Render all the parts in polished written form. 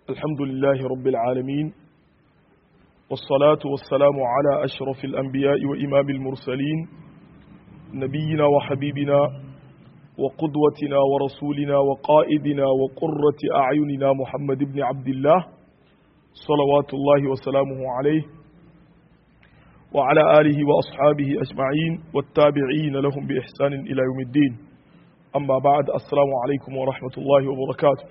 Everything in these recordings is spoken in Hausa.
الحمد لله رب العالمين والصلاة والسلام على أشرف الأنبياء وإمام المرسلين نبينا وحبيبنا وقدوتنا ورسولنا وقائدنا وقرة أعيننا محمد بن عبد الله صلوات الله وسلامه عليه وعلى آله وأصحابه أجمعين والتابعين لهم بإحسان إلى يوم الدين أما بعد السلام عليكم ورحمة الله وبركاته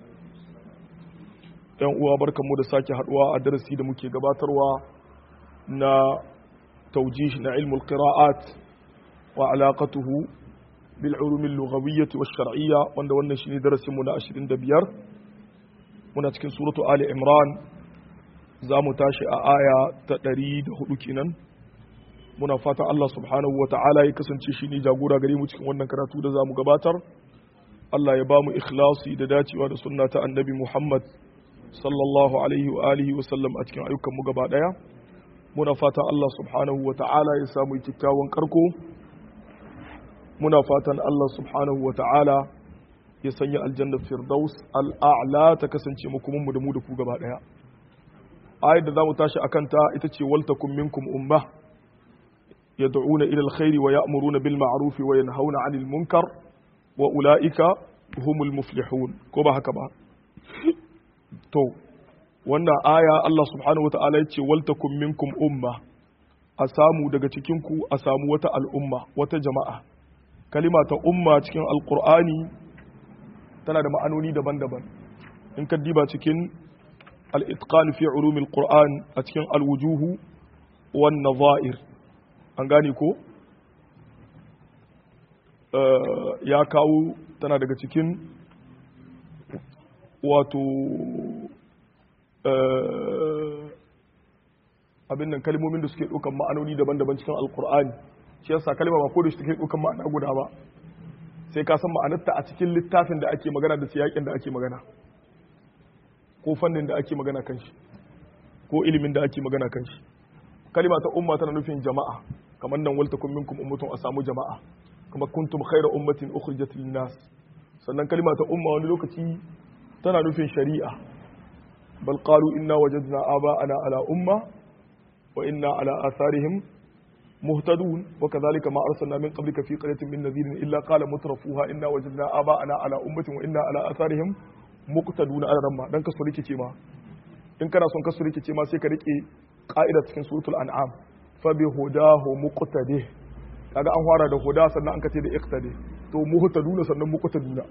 ‘yan uwa barkanmu da sake haduwa a darasi da muke gabatarwa na taujih na ilmul qira'at wa alaqatuhu bil ulum al lughawiyyah wa shar'iyya wanda wannan shine darasin mu na 25 muna cikin suratu ali imran zamu tashi a aya ta 104 kenan muna fatan Allah subhanahu wa ta'ala ya kasance shine jagora gare mu cikin wannan karatu da zamu gabatar Allah ya bamu ikhlasi da dacewa da sunna ta annabi Muhammad sallallahu alaihi wa alihi wa sallam a cikin ayyukan mu gaba daya muna fatan Allah subhanahu wa ta'ala ya samu kyakkyawan karko muna fatan Allah subhanahu wa ta'ala ya sanya aljanna firdaus al'a'la ta kasance mu kuma mu da mu da ku gaba daya ayat da zamu tashi akan ta ita ce wal takum minkum ummah yad'una ila alkhairi wa ya'muruna bil ma'ruf wa yanhauna 'anil munkar wa ulaika humul muflihun ko ba haka ba to wannan aya Allah subhanahu wata'ala ya ce waltakum minkum umma a samu daga cikin ku a samu wata al'umma wata jama'a kalima ta umma cikin alqur'ani tana da ma'anoni daban-daban in ka diba cikin al-itqan fi ulum al-qur'an a cikin al-wujuh wan nadha'ir an gane ko ya kawo tana daga cikin wato abin nan kalmomin da suke ɗaukan ma'anoni daban-daban cikin alkur'ani shi yasa kalma ba ko da shi take ɗaukan ma'ana guda ba sai ka san ma'anarta a cikin littafin da ake magana da siyakin da ake magana ko fannin da ake magana kan shi ko ilimin da ake magana kan shi kalma ta umma tana nufin jama'a kamar nan wal takum minkum ummatun a samu jama'a kuma kuntum khayra ummatin ukhrijat lin-nas sannan kalma ta umma wani lokaci tana nufin shari'a bal qalu inna wajadna aba'ana ala umma wa inna ala atharihim muhtadun wa kadhalika ma arsalna min qablika fi qaryatin min nadhirin illa qala mutrafuha inna wajadna aba'ana ala ummatin wa inna ala atharihim muqtadun ala ramma dan kasu rikice ma in kana son kasu rikice ma sai ka rike ka'ida cikin suratul an'am fa bi hudahu muqtadi kaga an fara da huda sannan an kace da iqtadi to muhtaduna sannan muqtaduna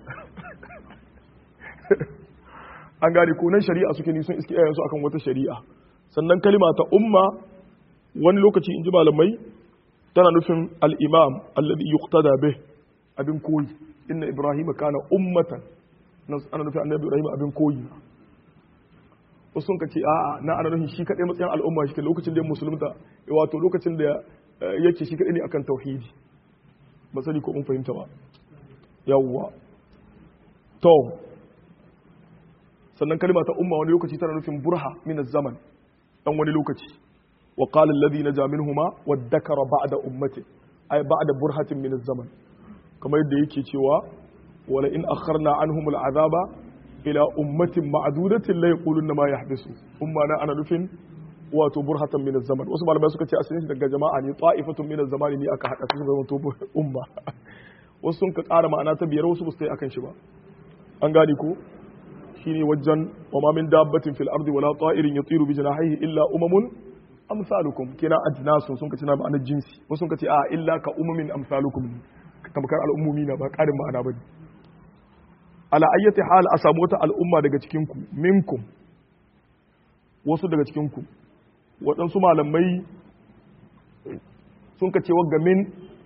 an gane ko nan shari'a suke ni sun iske iyayensu akan wata shari'a sannan kalima ta umma wani lokaci in ji malamai tana nufin al-imam alladhi yuqtada bih abin koyi inna ibrahim kana ummatan nan ana nufin annabi ibrahim abin koyi wasu sun kace a'a na ana nufin shi kadai matsayin al'umma shi lokacin da ya musulunta wato lokacin da yake shi kadai ne akan tauhidi ba sani ko mun fahimta ba yawwa to sannan kalma ta umma wani lokaci tana nufin burha min zaman dan wani lokaci wa qala alladhi naja minhuma wadhakara ba'da ummati ay ba'da burhatin min zaman kamar yadda yake cewa wala in akharna anhum al'azaba ila ummatin ma'dudatin la yaquluna ma yahbisu umma na ana nufin wato burhatan min zaman wasu malamai suka ce asalin daga jama'a ne ta'ifatun min zamani ne aka hada su zama to umma wasu sun ka ƙara ma'ana ta biyar wasu ba su yi akan shi ba an gane ko shine wajen wa ma min dabbatin fil ardi wala ta'irin yatiru bi janahihi illa umamun amsalukum kina ajnasun sun kace na ma'anar jinsi wasu sun kace a illa ka umamin amsalukum tamkar al'ummumi na ba karin ma'ana bane ala ayyati hal a samu wata al'umma daga cikin ku minkum wasu daga cikin ku waɗansu malamai sun kace wa gamin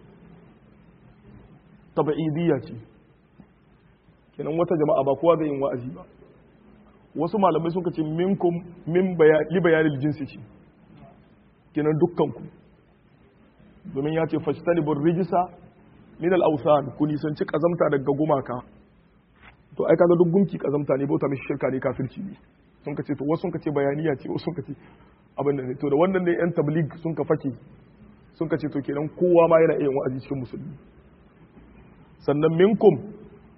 tabi'idiyya ce kenan wata jama'a ba kowa zai yin wa'azi ba wasu malamai sun kace minkum min li bayanil jinsi ce kenan dukkanku domin ya ce fajtanibur rijsa min al-awsan ku nisanci kazamta daga gumaka to ai kaga duk gunki kazamta ne bauta mishi shirka ne kafirci ne sun kace to wasu sun kace bayaniya ce wasu sun kace abin nan ne to da wannan ne yan tabligh sun ka fake sun kace to kenan kowa ma yana iya wa'azi cikin musulmi sannan minkum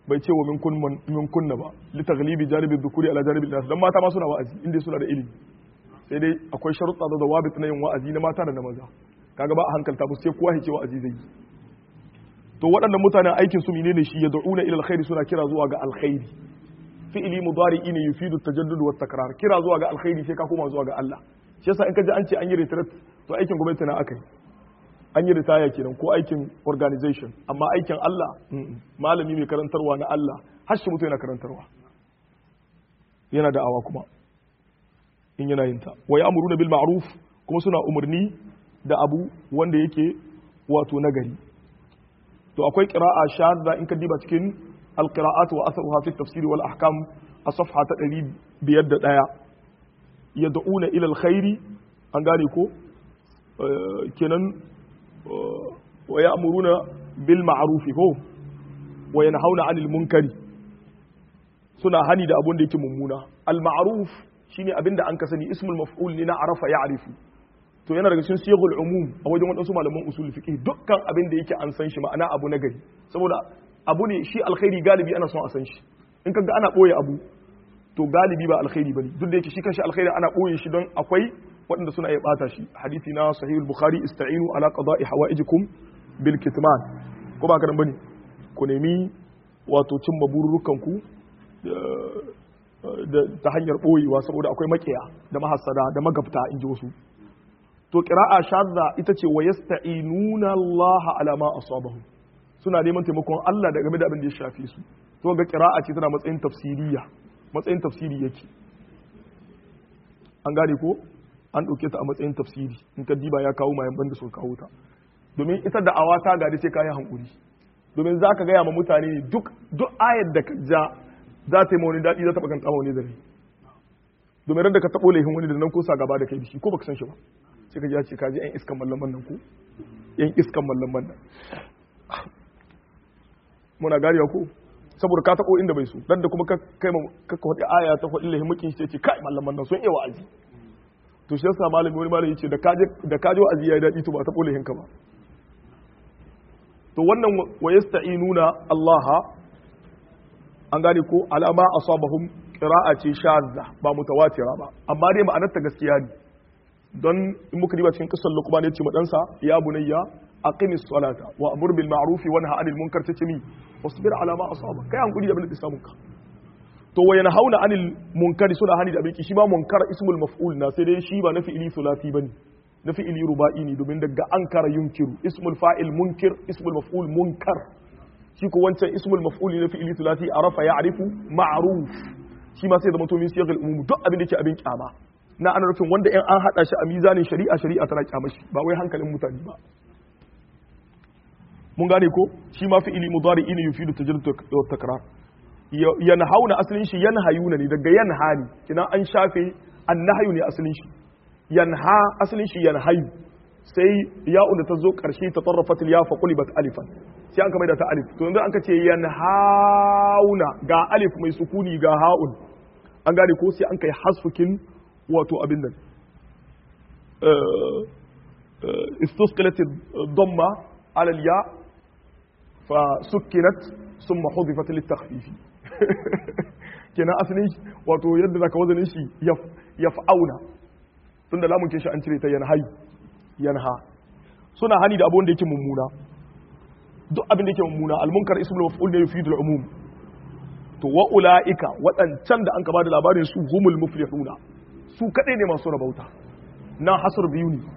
bai ce wa min kunna ba li taghlibi janibi dhukuri ala janibi nas dan mata ma suna wa'azi inda suna da ilimi sai dai akwai sharuɗa da dawabit na yin wa'azi na mata da na maza kaga ba a hankalta musu sai kowa ya ce wa'azi zai yi to waɗannan mutanen aikin su menene shi ya da'una ila alkhairi suna kira zuwa ga alkhairi fi'ili mudari'i ne yufidu tajaddud wa takrar kira zuwa ga alkhairi sai ka koma zuwa ga Allah shi yasa in ka ji an ce an yi retreat to aikin gwamnati na akai an yi ritaya kenan ko aikin organization amma aikin Allah malami mai karantarwa na Allah har shi mutum yana karantarwa yana da'awa kuma in yana yin ta wa ya'muruna bil ma'ruf kuma suna umarni da abu wanda yake wato nagari to akwai qira'a shadda in ka diba cikin al-qira'at wa atharuha fi tafsir wal ahkam a safha ta 501 yad'una ila al-khairi an gane ko kenan wa ya'muruna bil ma'ruf ko wa yanhauna 'anil munkari suna hani da abun da yake mummuna al ma'ruf shine abinda an ka sani ismul maf'ul ne na arafa ya'rifu to yana daga cikin siyaghul umum a wajen wadansu malaman usul fiqh dukkan abin da yake an san shi ma'ana abu na gari saboda abu ne shi alkhairi galibi ana son a san shi in kaga ana boye abu to galibi ba alkhairi bane duk da yake shi kanshi alkhairi ana boye shi don akwai waɗanda suna iya bata shi hadisi na sahihul bukhari ista'inu ala qada'i hawaijikum bil kitman ko ba ka bane ku nemi wato cimma bururukan ku ta hanyar boyewa saboda akwai makiya da mahassada da magabta in ji wasu to qira'a shadda ita ce wa yasta'inuna Allah ala ma asabahum suna neman taimakon Allah da game da abin da ya shafe su to ga qira'a ce tana matsayin tafsiriya matsayin tafsiri yake an gane ko an ɗauke ta a matsayin tafsiri in ka diba ya kawo mayan banda suka kawo ta domin ita da awa ta gadi sai kayi hankuri domin za ka gaya ma mutane duk ayar da ka ja za ta yi ma wani daɗi za ta bakan tsama wani zare domin ran da ka taɓo laifin wani da nan ko sa gaba da kai da shi ko baka san shi ba sai ka ji ce ka ji yan iskan mallaman nan ko yan iskan mallaman nan muna gariya ko saboda ka taɓo inda bai so dan da kuma ka kai ma ka faɗi aya ta faɗi laifin mukin shi ce kai mallaman nan sun iya wa'azi to shi yasa malami wani malami yace da kaje wa'azi yayi dadi to ba ta bole hinka ba to wannan wa yasta'inuna Allah an gane ko alama asabahum qira'a ce shadda ba mutawatira ba amma dai ma'anar ta gaskiya ne don in muka diba cikin kissan Luqman yace ma dansa ya bunayya aqimis salata wa amur bil ma'ruf wa nahy 'anil munkar tace mi wasbir ala ma asaba kai hankuri da bin da samun ka to wa yanhauna 'anil munkari suna hani da abiki shi ba munkar ismul maf'ul na sai dai shi ba na fi'ili sulasi bane na fi'ili ruba'i ne domin daga ankara yunkiru ismul fa'il munkir ismul maf'ul munkar shi ko wancan ismul maf'ul na fi'ili sulasi arafa ya'rifu ma'ruf shi ma sai da mutum min siyagal umum duk abin da yake abin kyama na ana rufin wanda in an hada shi a mizanin shari'a tana kyama shi ba wai hankalin mutane ba mun gane ko shi ma fi'ili mudari'i ne yufidu tajaddud wa takrar yanhauna asalin shi yanhayuna ne daga yanha ne kina an shafe annahyu ne asalin shi yanha asalin shi yanhayu sai ya'un da ta zo karshe ta tarrafat ya fa qulibat alifan sai an kama da ta alif to yanzu an ka ce yanhauna ga alif mai sukuni ga ha'un an gane ko sai an kai hasfukin wato abin nan istusqilat ad-damma ala al-ya fa sukkinat thumma hudifat lit-takhfif kenan asalin wato yadda zaka wazanin shi yaf'auna tunda lamun kin shi an cire ta yanha suna hani da abun da yake mummuna duk abin da yake mummuna al-munkar ismul maf'ul ne yufidu al-umum to wa ulaika wadancan da an ka bada labarin su humul muflihuna su kadai ne masu rabauta na hasr biyu ne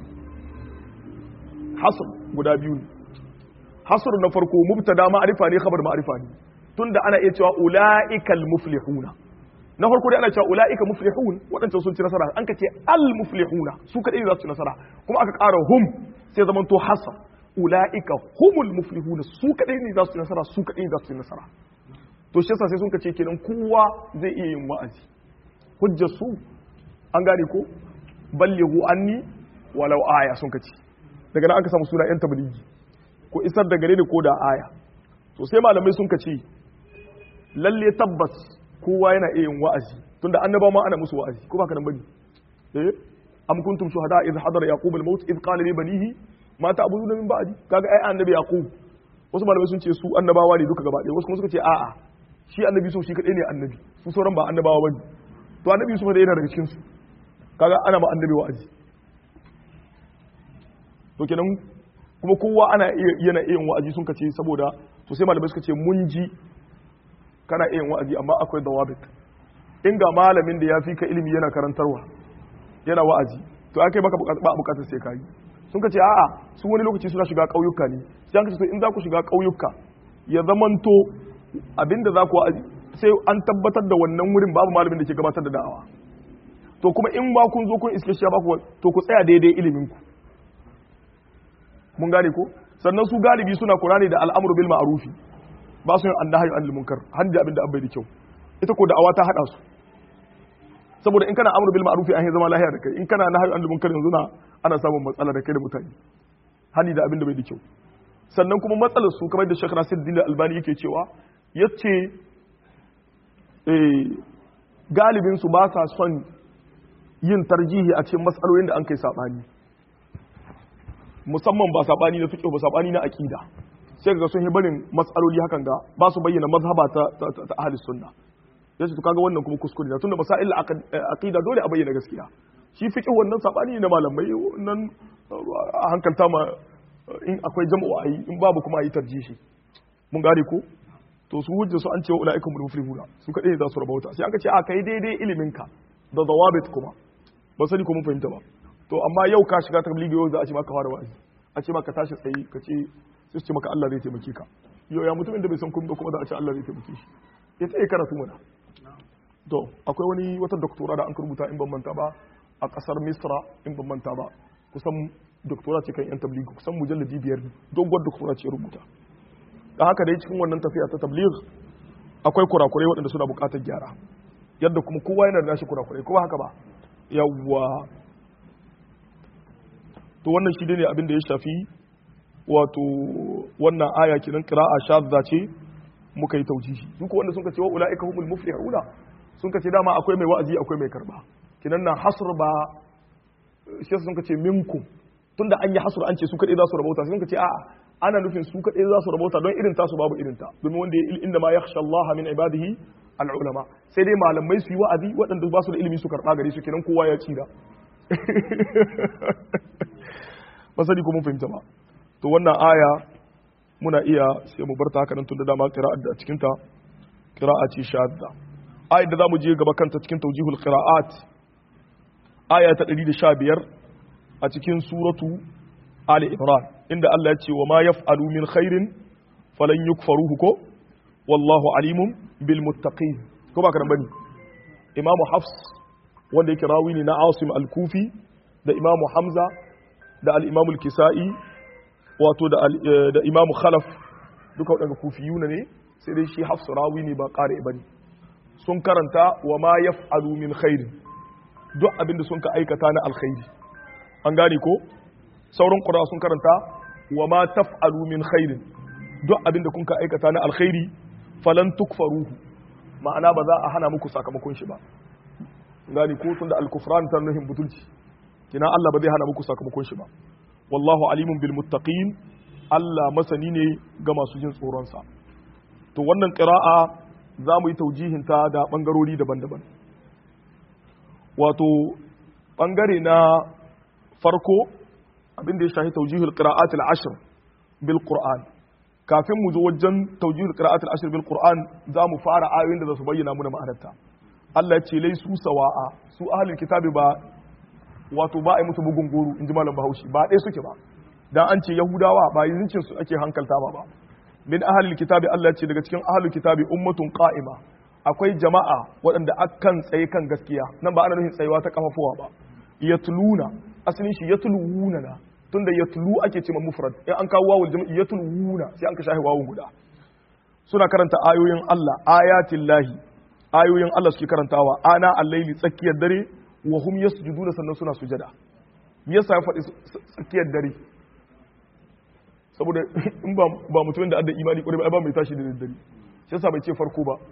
hasr guda biyu ne hasr na farko mubtada ma'rifa ne khabar ma'rifa ne tunda ana iya cewa ula'ikal muflihuna na farko dai ana cewa ula'ika muflihun waɗancan sun ci nasara an ka ce al muflihuna su kaɗai za su ci nasara kuma aka ƙara hum sai zaman to hasa ula'ika humul muflihuna su kaɗai ne za su ci nasara su kaɗai za su ci nasara to shi yasa sai sun ka ce kenan kowa zai iya yin wa'azi hujjar su an gane ko ballighu anni walau aya sun ka ce daga nan aka samu suna yan tabligi ko isar da gare ni ko da aya to sai malamai sun ka ce lalle tabbas kowa yana iya yin wa'azi tunda annaba ma ana musu wa'azi ko ba ka nan bane am kuntum shuhada idh hadara yaqub al-maut idh qala li banihi ma ta'buduna min ba'di kaga ai annabi yaqub wasu malamai sun ce su annabawa ne duka gaba ɗaya wasu kuma suka ce a'a shi annabi Yusuf shi kadai ne annabi su sauran ba annabawa bane to annabi Yusuf da yana daga cikin su kaga ana ma annabi wa'azi to kenan kuma kowa yana iya wa'azi sun kace saboda to sai malamai suka ce mun ji kana iya wa'azi amma akwai dawabit in ga malamin da ya fi ka ilimi yana karantarwa yana wa'azi to akai baka ba bukatar sai kai sun kace a'a su wani lokaci suna shiga kauyuka ne sai an kace to in za ku shiga kauyuka ya zamanto abinda za ku wa'azi sai an tabbatar da wannan wurin babu malamin da ke gabatar da da'awa to kuma in ba kun zo kun iske shi ba ku to ku tsaya daidai ilimin ku mun gane ko sannan su galibi suna kula ne da al'amru bil ma'rufi ba su yin annahyu anil munkar hadda abinda abai da kyau ita ko da'awa ta hada su saboda in kana amru bil ma'rufi an zama lahiya da kai in kana nahyu anil munkar yanzu ana samun matsala da kai da mutane hali da abinda bai da kyau sannan kuma matsalar su kamar da Sheikh Nasiruddin Albani yake cewa yace galibin su ba sa son yin tarjihi a cikin matsalolin da an kai sabani musamman ba sabani na fiqh ba sabani na aqida sai ga sun yi barin matsaloli hakan ga ba su bayyana mazhaba ta ahli sunna yace to kaga wannan kuma kuskure ne tunda masail aqida dole a bayyana gaskiya shi fiqh wannan sabani ne na malamai wannan a hankalta ma in akwai jam'u ayi in babu kuma ayi tarjihi mun gane ko to su hujja su an ce wa ulaikum muflihuna su kadai za su rabauta sai aka ce a kai daidai ilimin ka da dawabit kuma ba sani ko mun fahimta ba to amma yau ka shiga tablighi yau za a ce maka fara wa'azi a ce maka tashi tsayi ka ce sai ce maka Allah zai taimake ka yau ya mutumin da bai san kuma za a ce Allah zai taimake shi ya tsaye karatu mana to akwai wata doktora da an rubuta in ban manta ba a kasar Misra in ban manta ba kusan doktora ce kan yan tablighi kusan mujalladi 5 dogon doktora ce rubuta da haka dai cikin wannan tafiya ta tabligh akwai kurakurai waɗanda suna buƙatar gyara yadda kuma kowa yana da nashi kurakurai kuma haka ba yawwa to wannan shi ne abin da ya shafi wato wannan aya kinan qira'a shadda ce muka yi taujihi duk wanda sun ce wa ulaika humul muflihuna sun ce dama akwai mai wa'azi akwai mai karba kinan nan hasr ba shi sun ce minkum tunda an yi hasr an ce su kadai za su rabauta sun ce a'a ana nufin su kadai za su rabauta don irin tasu babu irin ta domin wanda inda ma yakhsha Allah min ibadihi al-ulama sai dai malamai su yi wa'azi waɗanda ba su da ilimi su karba gare su kinan kowa ya tsira ba sani ko mun fahimta ba to wannan aya muna iya sai mu barta haka nan tunda dama qira'a da cikin ta qira'a ce shadda ayat da zamu je gaba kanta cikin tawjihul qira'at aya ta 115 a cikin suratu ali imran inda Allah ya ce wa ma yaf'alu min khairin falan yukfaruhu ko wallahu alimun bil muttaqin ko ba ka bane imamu hafs wanda yake rawi ne na asim al-kufi da imamu hamza da al-imamu al-kisa'i wato da imamu khalaf duka wadanda kufiyuna ne sai dai shi hafs rawi ne ba qari bane sun karanta wa ma yaf'alu min khairin duk abinda sun ka aikata na alkhairi an gane ko sauran qura sun karanta wa ma taf'alu min khairin duk abinda kun ka aikata na alkhairi falan tukfaruhu ma'ana ba za a hana muku sakamakon shi ba gani ko tunda al-kufran ta nuhin butulci kina Allah ba zai hana muku sakamakon shi ba wallahu alimun bil muttaqin Allah masani ne ga masu jin tsoron sa to wannan qira'a za mu yi taujihin ta da bangarori daban-daban wato bangare na farko abinda ya shahi taujihul qira'at al-ashr bil qur'an kafin mu zo wajen taujihul qira'at al-ashr bil qur'an za mu fara ayoyin da za su bayyana mana ma'anarta Allah ya ce lai su sawa'a su ahlul kitabi ba wato ba ai musu bugun goro inji malam Bahaushe ba dai suke ba dan an ce yahudawa ba yincin su ake hankalta ba min ahlul kitabi Allah ya ce daga cikin ahlul kitabi ummatun qa'ima akwai jama'a waɗanda akan tsaye kan gaskiya nan ba ana nufin tsayuwa ta kafafuwa ba yatluna asalin shi yatluuna na tunda yatlu ake ce mufrad in an kawo wawul jama'i yatluuna sai an ka shahi wawun guda suna karanta ayoyin Allah ayatillahi ayoyin Allah suke karantawa ana al-laili tsakiyar dare wa hum yasjuduna sannan suna sujada me yasa ya faɗi tsakiyar dare saboda in ba mutumin da adda imani ƙwarai ba mai tashi da daddare shi yasa bai ce farko ba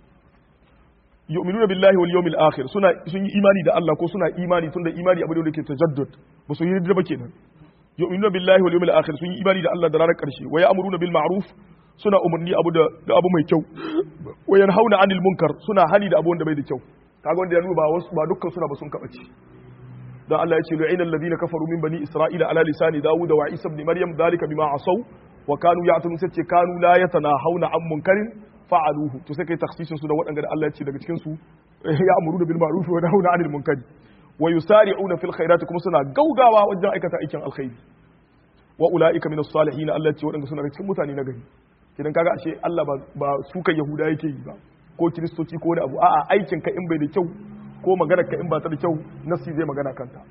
yu'minuna billahi wal yawmil akhir sun yi imani da Allah ko suna imani tunda imani abu da yake tajaddud ba su yi da ba kenan yu'minuna billahi wal yawmil akhir sun yi imani da Allah da ranar karshe wa ya'muruna bil ma'ruf suna umarni da abu mai kyau wa yanhauna 'anil munkar suna hani da abu wanda bai da kyau kaga wanda ya nuna ba dukkan suna ba sun kabace dan Allah ya ce lu'ina alladhina kafaru min bani isra'ila ala lisani dawud wa isa ibn maryam dhalika bima asaw wa kanu ya'tun sai kanu la yatanahawna 'an munkarin fa'aluhu to sai kai takhsisin su da waɗanda Allah ya ce daga cikin su ya'muruna bil ma'ruf wa yanhauna 'anil munkari wa yusari'una fil khairati kuma suna gaugawa wajen aikata aikin alkhairi wa ulaika minas salihin Allah ya ce waɗanda suna daga cikin mutane na gari kidan kaga ashe Allah ba su kan yahuda yake yi ba ko kiristoci ko wani abu a'a aikin ka in bai da kyau ko maganar ka in ba ta da kyau nasi zai magana kanta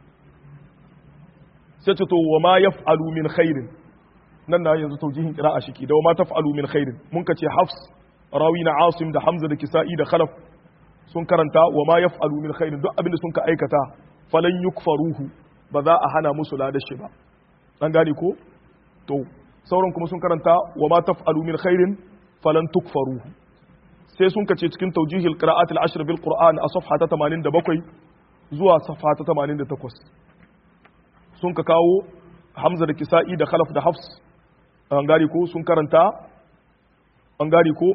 sai ce to wa ma yaf'alu min khairin nan na yanzu taujihin qira'a shiki da wa ma taf'alu min khairin mun ka ce Hafs rawi na Asim da Hamza da Kisa'i da Khalaf sun karanta wa ma yaf'alu min khairin duk abinda sun ka aikata falan yukfaruhu ba za a hana musu ladashi ba an gane ko to sauran kuma sun karanta wa ma taf'alu min khairin falan tukfaruhu sai sun kace cikin tawjihil qira'at al-ashr bil qur'an a safha ta 87 zuwa safha ta 88 sun ka kawo Hamza da Kisa'i da Khalaf da Hafs an gari ko sun karanta an gari ko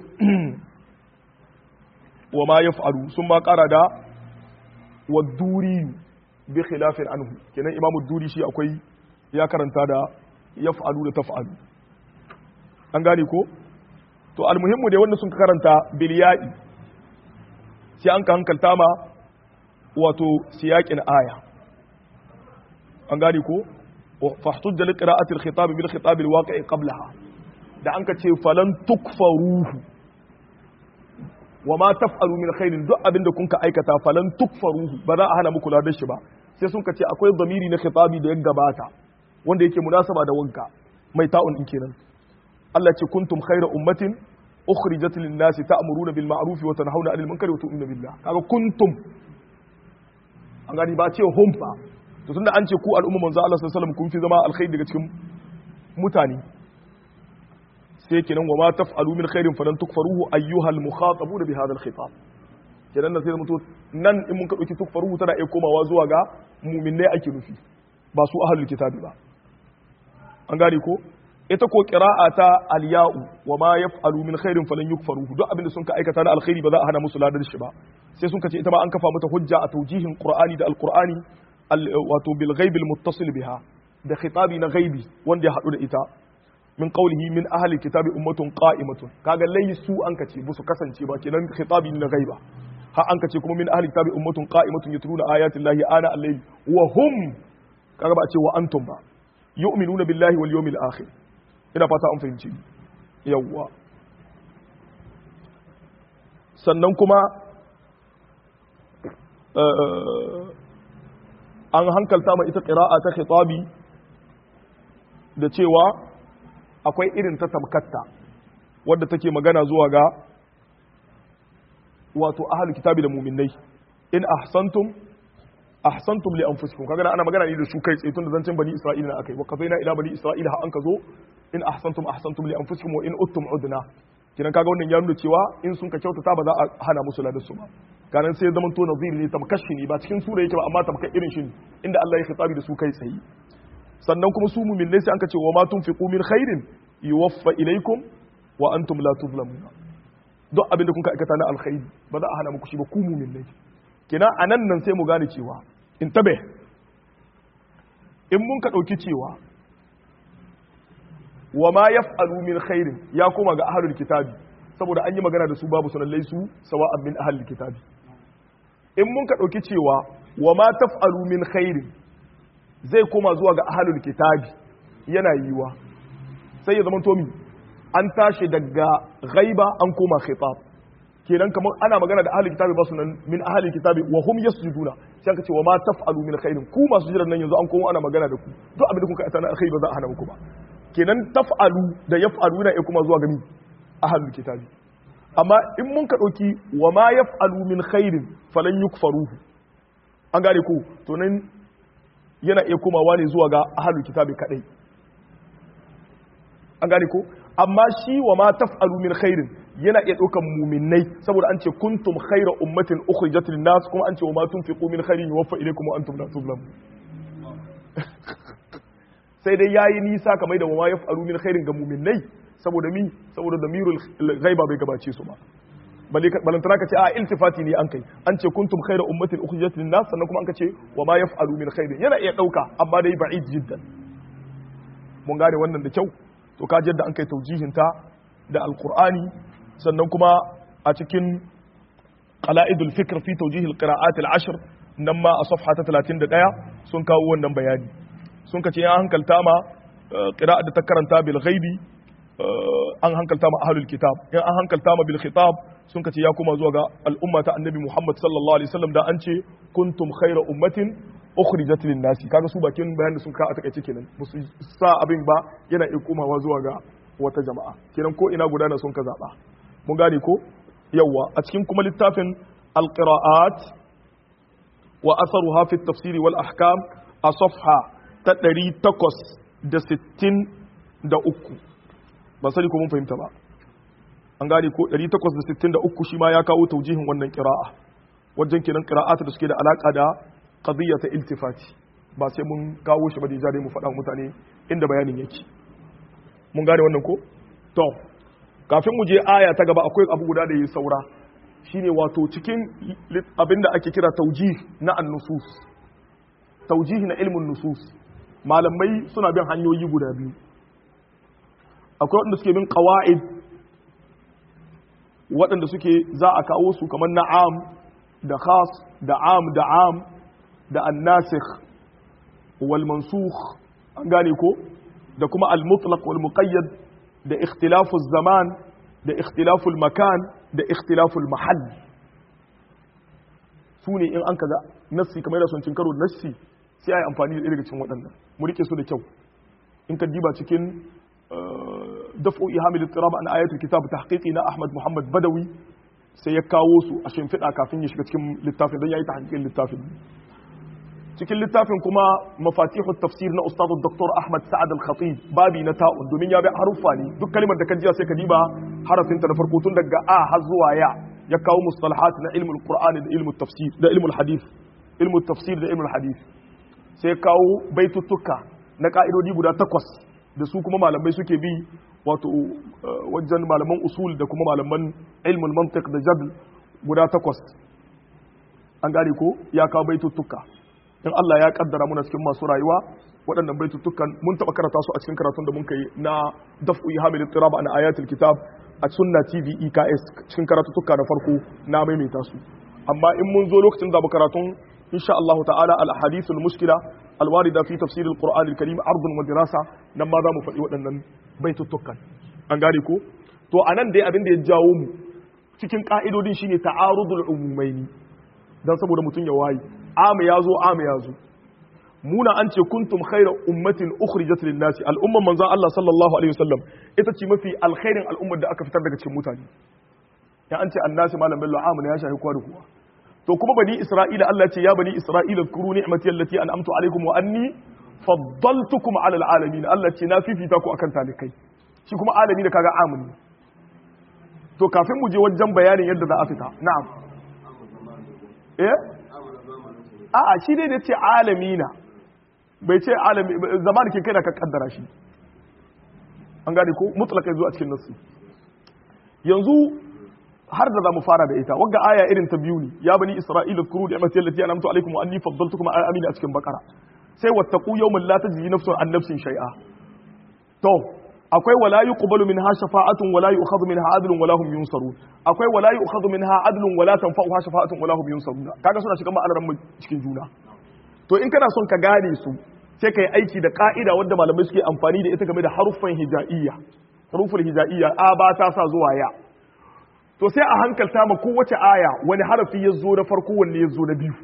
wa ma yaf'alu sun ma kara da waduri bi khilafin anhu kenan imamu duri shi akwai ya karanta da yaf'alu da taf'alu an gane ko to almuhimmu dai wanda sun karanta bil ya'i sai an ka hankalta ma wato siyaqin aya an gane ko fahtujja li qira'ati al-khitab bil khitab al-waqi'i qablaha da an ka ce falan tukfaruhu wa ma taf'alu min khairin duk abinda kun ka aikata falan tukfaruhu ba za a hana muku ladan shi ba sai sun ka ce akwai zamiri na khitabi da ya gabata wanda yake munasaba da wanka mai ta'un din kenan Allah ce kuntum khayra ummatin ukhrijat lin-nasi ta'muruna bil ma'ruf wa tanhauna 'anil munkari wa tu'minuna billah kaga kuntum an gani ba ce hum fa to tunda an ce ku al'umma manzo Allah sallallahu alaihi wasallam kun fi zama alkhairi daga cikin mutane sai kenan wa ma taf'alu min khairin falan tukfaruhu ayyuhal mukhatabuna bi hadha al-khitab kenan nan sai da mutu nan in mun ka dauki tukfaruhu tana iya komawa zuwa ga mu'minai ake nufi ba su ahlul kitabi ba an gane ko ita ko qira'a ta al-ya'u wa ma yaf'alu min khairin falan yukfaruhu duk abinda sun ka aikata na alkhairi ba za a hana musu ladar shi ba sai sun ka ce ita ma an kafa mata hujja a tawjihin qur'ani da al-qur'ani wato bil ghaib al-muttasil biha da khitabi na ghaibi wanda ya hadu da ita min qawlihi min ahli kitabi ummatun qa'imatun kaga laysu an kace musu kasance ba kenan khitabi na ghaiba ha an kace kuma min ahli kitabi ummatun qa'imatun yatluna ayati llahi ana al-layl wa hum kaga ba a ce wa antum ba yu'minuna billahi wal yawmil akhir ina fata an fahimci yawwa sannan kuma an hankalta ma ita qira'a ta khitabi da cewa akwai irin ta tamkatta wadda take magana zuwa ga wato ahlul kitabi da mu'minai in ahsantum li anfusikum kaga ana magana ne da su kai tsaye tun da zancen bani isra'ila na akai wa qafaina ila bani isra'ila ha an ka zo in ahsantum li anfusikum wa in uttum udna kiran kaga wannan ya nuna cewa in sun ka kyautata ba za a hana musu ladan su ba kanan sai zaman to naziri ne tamkashi ne ba cikin sura yake ba amma tamkar irin shi inda Allah ya khitabi da su kai tsaye sannan kuma su mu'minai sai an ka ce wa ma tunfiqu min khairin yuwaffa ilaykum wa antum la tuzlamuna duk abinda kun ka aikata na alkhairi ba za a hana muku shi ba ku mu'minai kina anan nan sai mu gane cewa in tabe in mun ka dauki cewa wa ma yaf'alu min khairin ya koma ga ahlul kitabi saboda an yi magana da su babu sunan laisu sawa'an min ahlul kitabi in mun ka dauki cewa wa ma taf'alu min khairin zai koma zuwa ga ahlul kitabi yana yiwa sai ya zama to an tashi daga ghaiba an koma khitab kenan kamar ana magana da ahlul kitabi ba sunan min ahlul kitabi wa hum yasjuduna sai aka ce wa ma taf'alu min khairin ku masu jiran nan yanzu an koma ana magana da ku duk abin da kuka aikata na alkhairi ba za a hana muku ba kenan taf'alu da yaf'alu na kuma zuwa ga ahlul kitabi amma in mun ka dauki wa ma yaf'alu min khairin falan yukfaruhu an gane ko to nan yana iya komawa ne zuwa ga ahlul kitabi kadai an gane ko amma shi wa ma taf'alu min khairin yana iya daukan mu'minnai saboda an ce kuntum khayra ummatin ukhrijat lin-nas kuma an ce wa ma tunfiqu min khairin yuwaffa ilaykum wa antum la tuzlamun sai dai yayi nisa kamar da wa ma yaf'alu min khairin ga mu'minnai saboda damirul ghaiba bai gabace su ba balantana ka ce a iltifati ne an kai an ce kuntum khayra ummatin ukhrijat lin nas sannan kuma an ka ce wa ma yaf'alu min khairin yana iya dauka amma dai ba'id jiddan mun gane wannan da kyau to ka jadda an kai taujihin ta da alqur'ani sannan kuma a cikin qala'idul fikr fi tawjih alqira'at al-ashr nan ma a safha ta 31 sun kawo wannan bayani sun ka ce ya hankalta ma qira'a da ta karanta bil ghaibi an hankalta ma ahlul kitab in an hankalta ma bil khitab sun kace ya kuma zuwa ga al'umma ta annabi Muhammad sallallahu alaihi wasallam da an ce kuntum khayra ummatin ukhrijat lin nasi kaga su bakin bayan da sun ka a takaice kenan musu sa abin ba yana iya komawa zuwa ga wata jama'a kenan ko ina gudana sun ka zaba mun gane ko yawa a cikin kuma littafin al-qira'at wa atharuha fi at-tafsir wal ahkam a safha ta 863 ba sani ko mun fahimta ba an gane ko 863 shi ma ya kawo taujihin wannan qira'a wajen kenan qira'at da suke da alaka da qadiyata iltifati ba sai mun kawo shi ba da dai mu faɗa mutane inda bayanin yake mun gane wannan ko to kafin mu je aya ta gaba akwai abu guda da yi saura shine wato cikin abinda ake kira taujih na an-nusus taujih na ilmun nusus malamai suna bin hanyoyi guda biyu akwai waɗanda suke bin ƙawa'id waɗanda suke za a kawo su kamar na am da khas da am da annasikh wal mansukh an gane ko da kuma al mutlaq wal muqayyad da ikhtilafu zaman da ikhtilafu makan da ikhtilafu mahall su ne in an kaga nassi kamar da sun cin karo nassi sai ai amfani da daga cikin waɗannan mu rike su da kyau in ka diba cikin دفع إيهام الاضطراب عن آيات الكتاب تحقيقنا أحمد محمد بدوي سيكاوسو عشان فدا كافين يشبه cikin littafin dan yayi tahqiqin littafin cikin littafin kuma mafatihu tafsir na ustad Dr. Ahmad Sa'ad al-Khatib babi na ta'un domin ya bi haruffa ne duk kalmar da ka jiya sai ka diba harafin ta na farko tun daga a har zuwa ya kawo mustalahat na ilmul qur'ani da ilmul tafsir da ilmul hadith ilmul tafsir da ilmul hadith sai kawo baitutuka na ka'idodi guda 8 da su kuma malamai suke bi wato wajen malaman usul da kuma malaman ilmul mantiq da jadl guda 8 an gane ko ya kawo baitutuka in Allah ya kaddara muna cikin masu rayuwa waɗannan baitutukan mun taɓa karanta su a cikin karatun da mun kai na daf'u ihamil ittirab an ayatul kitab a sunna tv EKS cikin karatutuka na farko na maimaita su amma in mun zo lokacin da mu karatun insha Allah ta'ala al ahadithul mushkila alwarida fi tafsir alquran alkarim ardun wa dirasa nan ma za mu faɗi waɗannan baitutukan an gane ko to anan dai abin da ya jawo mu cikin ka'idodin shine ta'arudul umumaini dan saboda mutun ya wayi am yazo muna an ce kuntum khayra ummatin ukhrijat lin nasi al'umman manzon Allah sallallahu alaihi wasallam ita ce mafi alkhairin al'ummar da aka fitar daga cikin mutane ya an ce annasi malam bello amana ya shahi kwa da kuwa to kuma bani isra'ila Allah ce ya bani isra'ila kuru ni'mati allati an'amtu alaikum wa anni faddaltukum ala alalamin Allah ce na fifita ku akan talikai shi kuma alami da kaga amini to kafin mu je wajen bayanin yadda za a fita na'am a'a shi dai da ce alamina bai ce alami zaman ke kai da ka kaddara shi an gane ko mutlaka zuwa cikin nasu yanzu har da zamu fara da ita wagga aya irin ta biyu ne ya bani isra'ila kuru ni'mati allati an'amtu alaikum wa anni faddaltukum ala alamin a cikin bakara sai wattaqu yawman la tajzi nafsun an nafsin shay'a to akwai wala yuqbalu minha shafa'atun wala yu'khadhu minha adlun wala hum yunsarun akwai wala yu'khadhu minha adlun wala tanfa'uha shafa'atun wala hum yunsarun kaga suna shiga ma'anar mu cikin juna to in kana son ka gane su sai kai aiki da ka'ida wanda malamai suke amfani da ita game da haruffan hijaiyya haruful hijaiyya a ba ta sa zuwa ya to sai a hankalta ma kowace aya wani harafi ya zo na farko wanne ya zo na biyu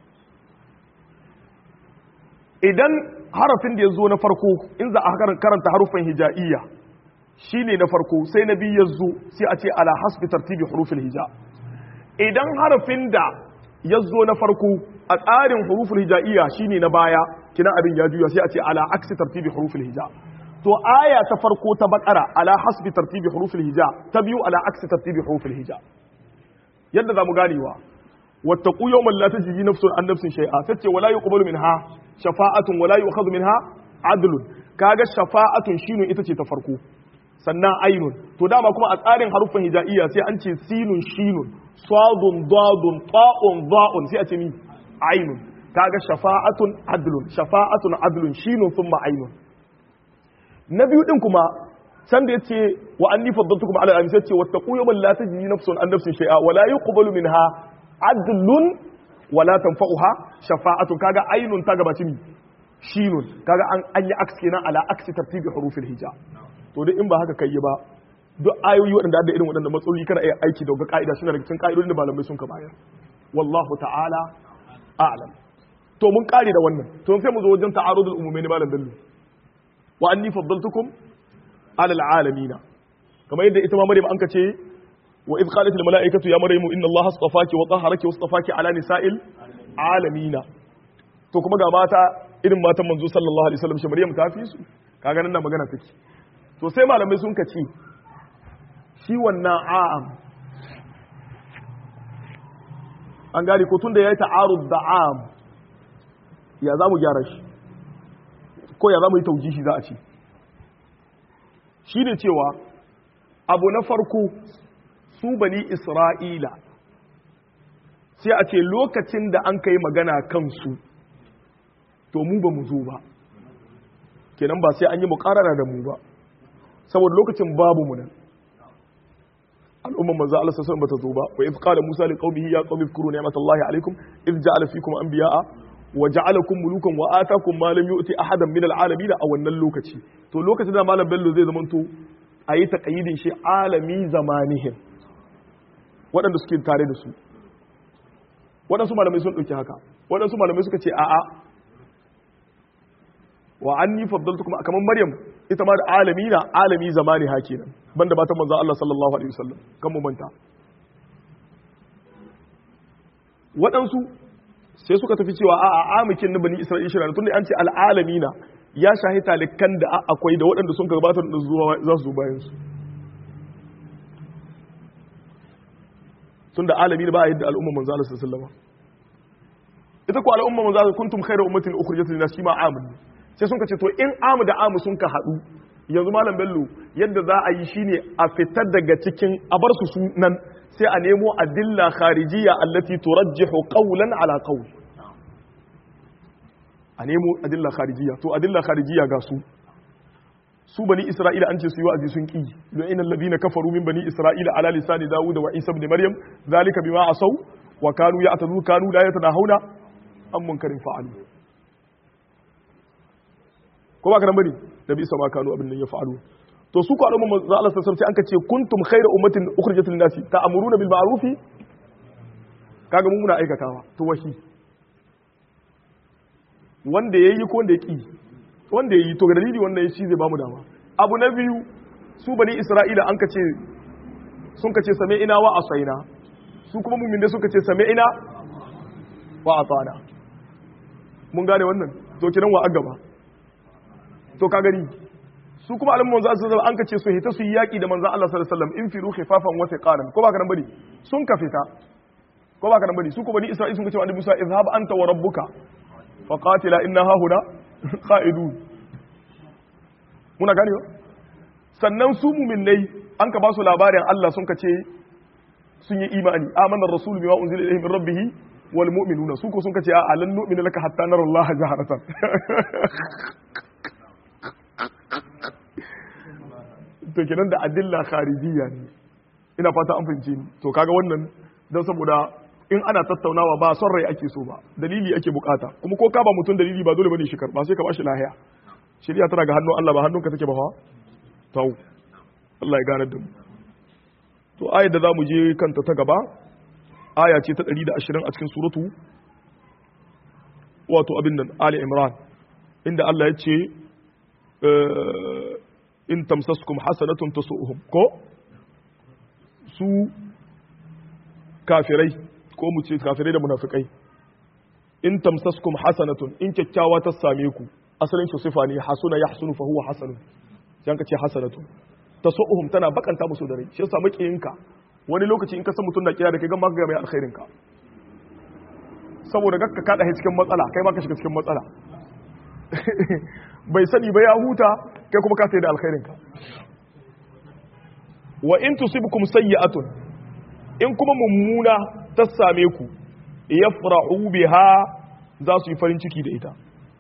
idan harafin da ya zo na farko in za a karanta harufan hija'iyya shine na farko sai na biyu ya zo sai a ce ala hasbi tartibi hurufil hija idan harafin da ya zo na farko a tsarin hurufil hija'iyya shine na baya kina abin ya juya sai a ce ala aksi tartibi hurufil hija to aya ta farko ta bakara ala hasbi tartibi hurufil hija ta biyu ala aksi tartibi hurufil hija yadda zamu ganewa wattaqu yawman la tajzi nafsun an nafsin shay'a sace wala yuqbalu minha shafa'atun wala yu'khadhu minha adlun kaga shafa'atun shine ita ce ta farko sannan ainun to dama kuma a tsarin haruffan hija'iyya sai an ce sinun shinun sadun dadun ta'un za'un sai a ce ni ainun kaga shafa'atun adlun shinun thumma ainun na biyu din kuma can da yace wa anni faddaltukum ala al-alamin sai ce wattaqu yawman la tajzi nafsun an nafsin shay'a wa la yuqbalu minha adlun wa la tanfa'uha shafa'atun kaga ainun ta gabaci ni shinun kaga an yi aks kenan ala aksi tartibi hurufil hija to dai in ba haka kai ba duk ayoyi waɗanda da irin waɗanda matsaloli kana iya aiki da ka'ida suna daga cikin ka'idodin da malamai sun ka bayar wallahu ta'ala a'lam to mun kare da wannan to sai mu zo wajen ta'arudul umumaini malam dallu wa anni faddaltukum ala alamin kamar yadda ita ma Maryam an ka ce wa idh qalat al mala'ikatu ya Maryamu inna Allaha astafaki wa tahharaki wa astafaki ala nisa'il alamin to kuma ga mata irin matan manzo sallallahu alaihi wasallam shi Maryam ta fi su kaga nan magana take to sai malamai sun ka ce shi wannan a'am an gari ko tunda yayi ta'arud da'am ya zamu gyara shi ko ya zamu yi taujihi za a ce shine cewa abu na farko su bani Isra'ila sai a ce lokacin da an kai magana kansu to mu ba mu zo ba kenan ba sai an yi muƙarara da mu ba saboda lokacin babu mu nan al'umman manzo Allah sallallahu alaihi wasallam bata zo ba wa idh qala Musa li qaumihi ya qaumi zkuru ni'matallahi alaikum idh ja'ala fikum anbiya'a wa ja'alakum mulukan wa atakum ma lam yu'ti ahadan min al'alamin a wannan lokaci to lokacin da malam Bello zai zamanto ayi taqayidin shi alami zamanihim waɗanda suke tare da su waɗansu malamai sun ɗauki haka waɗansu malamai suka ce a'a wa anni faddaltukum kaman Maryam ita ma da alami zamani ha kenan banda batan manzo Allah sallallahu alaihi wasallam kan mu manta waɗansu sai suka tafi cewa a'a amikin na bani Isra'ila shi tunda an ce al'alamina ya shahi talikan da akwai da waɗanda sun gabatar da zuwa za su zo bayan su tunda alami ba a yadda al'umma manzo Allah sallallahu alaihi wasallam ita ko al'umma manzo Allah kuntum khayra ummatin ukhrijat lin-nas shi ma amin sai sun ka ce to in amu da amu sun ka haɗu yanzu malam Bello yadda za a yi shine a fitar daga cikin a bar su nan sai a nemo adilla kharijiyya allati turajjihu qawlan ala qawl a nemo adilla kharijiyya to adilla kharijiyya ga su bani Isra'ila an ce su yi wa'azi sun ki don innal ladina kafaru min bani Isra'ila ala lisani Dawud wa Isa ibn Maryam zalika bima asaw wa kanu ya'tadu kanu la yatanahuna an munkarin fa'alu ko ba karan bane da bi sama kanu abin nan ya fa'alu to su ko al'umma manzo Allah sallallahu alaihi wasallam sai an ka ce kuntum khayra ummatin ukhrijat lin-nasi ta'muruna bil ma'ruf kaga mun muna aikatawa to wahi wanda yayi ko wanda yaki wanda yayi to ga dalili wanda yayi shi zai bamu dama abu na biyu su bani Isra'ila an ka ce sun ka ce sami'ina wa asaina su kuma mu'min da suka ce sami'ina wa atana mun gane wannan to kiran wa agaba to ka gani su kuma al'umman manzo sallallahu alaihi wasallam an kace su hita su yi yaki da manzo Allah sallallahu alaihi wasallam in firu khifafan wa thiqalan ko ba ka nan bane sun ka fita ko ba ka nan bane su ko bani Isra'il sun kace wa annabi Musa izhab anta wa rabbuka fa qatila inna ha huna qa'idun muna gani sannan su mu'minai an ka ba su labarin Allah sun kace sun yi imani amana ar-rasul bima unzila ilayhi min rabbih wal mu'minuna su ko sun kace a lan nu'mina laka hatta nara Allah jaharatan to kenan da adilla kharijiyya ne ina fata an fahimce ni to kaga wannan dan saboda in ana tattaunawa ba son rai ake so ba dalili ake bukata kuma ko ka ba mutum dalili ba dole bane shi karba sai ka bashi lahiya shari'a tana ga hannun Allah ba hannunka take ba fa to Allah ya gane da mu to ayar da zamu je kanta ta gaba aya ce ta 120 a cikin suratu wato abin nan Ali Imran inda Allah ya ce in tamsaskum hasanatun tasu'uhum ko su kafirai ko mu ce kafirai da munafikai in tamsaskum hasanatun in kyakkyawa ta same ku asalin shi sifa ne hasuna yahsunu fa huwa hasanun sai ka ce hasanatun tasu'uhum tana bakanta musu da rai shi yasa makiyinka wani lokaci in ka san mutun na kira da kai ga maka ga mai alkhairin ka saboda gakka ka da cikin matsala kai ma ka shiga cikin matsala bai sani ba ya huta kai kuma ka sai da alkhairin ka wa in tusibkum sayyi'atun in kuma mummuna ta same ku yafrahu biha za su yi farin ciki da ita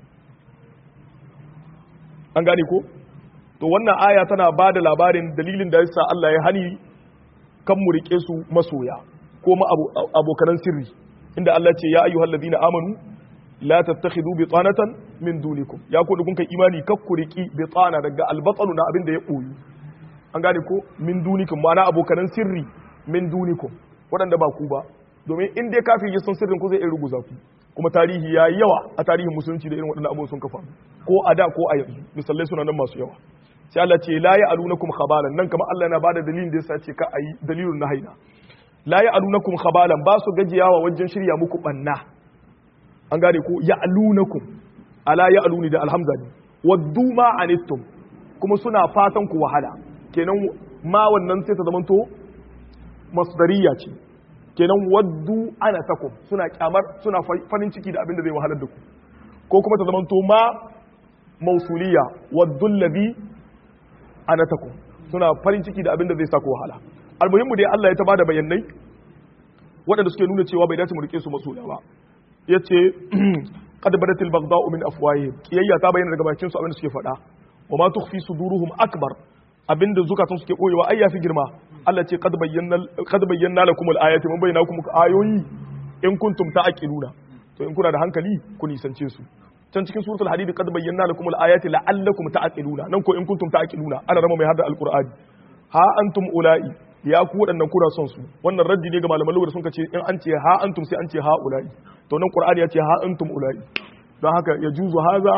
an gane ko to wannan aya tana ba da labarin dalilin da yasa Allah ya hani kan mu rike su masoya ko ma abokan sirri inda Allah ce ya ayyuhal ladina amanu la tattakhidu bitanatan min dunikum ya ku da kun kai imani kak ku riki bitana daga albatanu na abin da ya boyu an gane ko min dunikum ma'ana abokan sirri min dunikum wadanda ba ku ba domin in dai kafin ya san sirrin ku zai iya ruguza ku kuma tarihi ya yi yawa a tarihin musulunci da irin waɗannan abubuwan sun kafa ko a da ko a yanzu misalai suna nan masu yawa sai Allah ce la ya'alunakum khabalan nan kamar Allah yana bada dalilin da yasa ce ka ayi dalilun nahina la ya'alunakum khabalan ba su gajiyawa wajen shirya muku banna an gane ko ya'alunakum ala ya'aluni da alhamza ne waddu ma anittum kuma suna fatan ku wahala kenan ma wannan sai ta zamanto masdariya ce kenan waddu ana takum suna kyamar suna farin ciki da abin da zai wahalar da ku ko kuma ta zamanto ma mausuliya waddu alladhi ana takum suna farin ciki da abin da zai sa ku wahala almuhimmu dai Allah ya ta bada bayanai waɗanda suke nuna cewa bai dace mu rike su masoya ba yace qad badatil baghdha'u min afwahihim kiyayya ta bayyana daga bakin su abin da suke faɗa wa ma tukhfi suduruhum akbar abinda zukatan suke koyewa ai yafi girma Allah ce qad bayyana lakum al-ayati mun bayyana muku ayoyi in kuntum ta'qiluna to in kuna da hankali ku nisance su can cikin suratul hadid qad bayyana lakum al-ayati la'allakum ta'qiluna nan ko in kuntum ta'qiluna ana rama mai hada al-qur'ani ha antum ula'i ya ku wadannan kuna son su wannan raddi ne ga malaman lugha sun ce in an ce ha antum sai an ce ha ula'i to nan qur'ani ya ce ha antum ula'i don haka yajuzu haza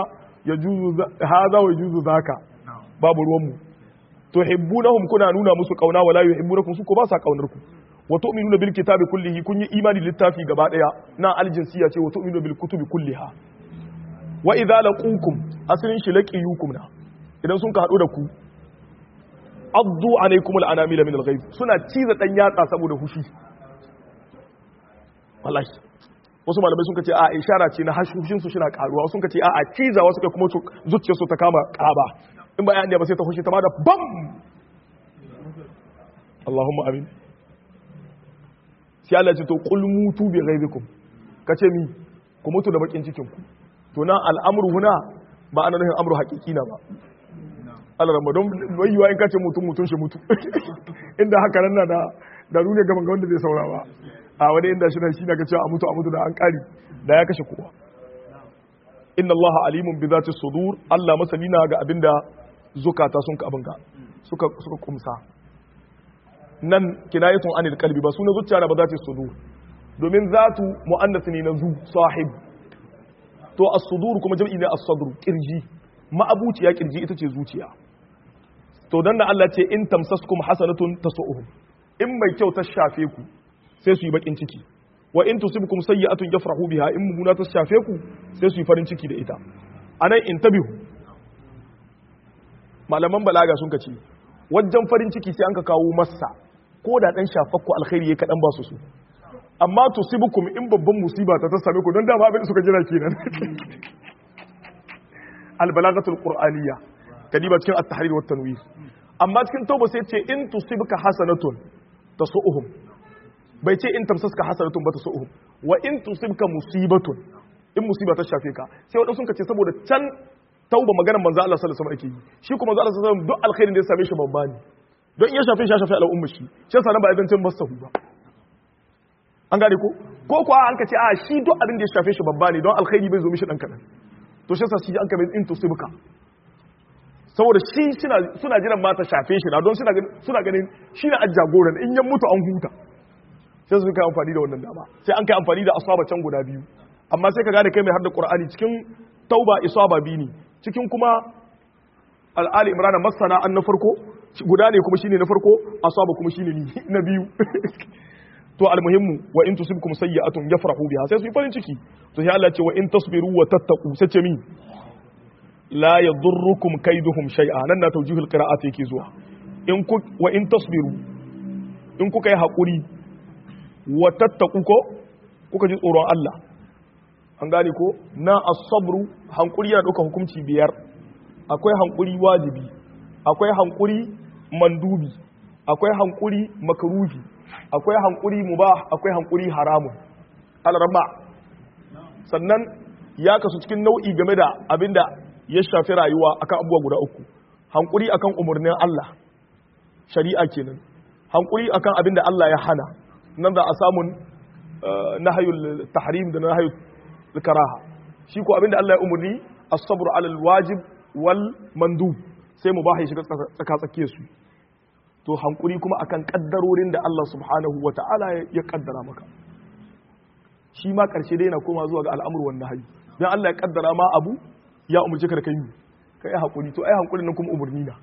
wa yajuzu zaka babu ruwan mu tuhibbunahum kuna nuna musu kauna wala yuhibbunakum su ko ba sa kaunar ku wa tu'minuna bil kitabi kullihi kun yi imani littafi gaba daya na aljinsiya ce wa tu'minuna bil kutubi kulliha wa idza laqukum aslin shi laqiyukum na idan sun ka hadu da ku addu alaykum al anamil min al ghayb suna ciza dan yatsa saboda hushi wallahi wasu malamai sun ce a ishara ce na hashushin su shina karuwa sun ce a cizawa suka kuma zuciyar su ta kama kaba in ba ya ba sai ta hushi ta ma da bam Allahumma amin sai Allah ce to qul mutu bi ghaibikum kace mi ku mutu da bakin cikin ku to nan al'amru huna ba ana nufin amru haqiqi na ba Allah ramadan wayuwa in kace mutun shi mutu inda haka nan na da rune gaban ga wanda zai saurawa a wani inda shi na ga cewa a mutu da an kari da ya kashe kowa inna Allah alimun bi zati sudur Allah masani na ga abinda zukata sun ka abinga suka kumsa nan kinayatun anil qalbi ba suna zuciya na ba zati sudur domin zatu muannas ne na zu sahib to as-sudur kuma jam'i ne as-sadr kirji ma'abuciya kirji ita ce zuciya to dan da Allah ce in tamsaskum hasanatun tasu'uhum in mai kyau ta shafe ku sai su yi bakin ciki wa in tusibkum sayyi'atun yafrahu biha in mumuna ta shafe ku sai su yi farin ciki da ita anan intabihu malaman balaga sun kace wajen farin ciki sai an ka kawo masa ko da dan shafakku alkhairi ya kadan ba su amma tusibukum in babban musiba ta same ku don dama abin da suka jira kenan albalagatul qur'aniyya kadiba cikin at-tahrir wa tanwir amma cikin tauba sai ce in tusibka hasanatun tasu'uhum bai ce in tamsaska hasanatun ba tasu'uhum wa in tusibka musibatun in musiba ta shafe ka sai wadansu sun kace saboda can tauba maganar manzo Allah sallallahu alaihi wasallam ake yi shi kuma manzo Allah sallallahu alaihi wasallam duk alkhairin da ya same shi babba ne don in ya shafe shi ya shafe al'umma shi yasa nan ba idan cin basahu ba an gane ko kuwa an ka ce a shi duk abin da ya shafe shi babba ne don alkhairi bai zo mishi dan kadan to shi yasa shi an ka bai in tusibuka saboda shi suna jiran ma ta shafe shi na don suna ganin shi na ajagoran in ya mutu an huta sai su kai amfani da wannan dama sai an kai amfani da asaba can guda biyu amma sai ka gane kai mai har da qur'ani cikin tauba isaba biyu ne cikin kuma al-ali imran masana an na farko guda ne kuma shine na farko asaba kuma shine na biyu to almuhimmu wa in tusibkum sayyi'atun yafrahu biha sai su yi farin ciki to sai Allah ce wa in tasbiru wa tattaqu sai ce mi la yadurrukum kaiduhum shay'a nan na tawjihul qira'at yake zuwa wa in tasbiru in kuka yi hakuri wa tattaqu ko kuka ji tsoron Allah an gane ko na as-sabru hankuri yana dauka hukunci biyar akwai hankuri wajibi akwai hankuri mandubi akwai hankuri makruhi akwai hankuri mubah akwai hankuri haramun al-rama sannan ya kasu cikin nau'i game da abinda ya shafi rayuwa akan abubuwa guda uku hankuri akan umurnin Allah shari'a kenan hankuri akan abinda Allah ya hana nan za a samun nahayul tahrim da nahayul karaha shi ko abinda Allah ya umurni as-sabr 'ala al-wajib wal mandub sai mubah ya shiga tsaka tsakiyar su to hankuri kuma akan kaddarorin da Allah subhanahu wata'ala ya kaddara maka shi ma karshe dai yana koma zuwa ga al'amur wan nahyi dan Allah ya kaddara ma abu ya umurce ka da kai hakuri to ai hankurin nan kuma umurni na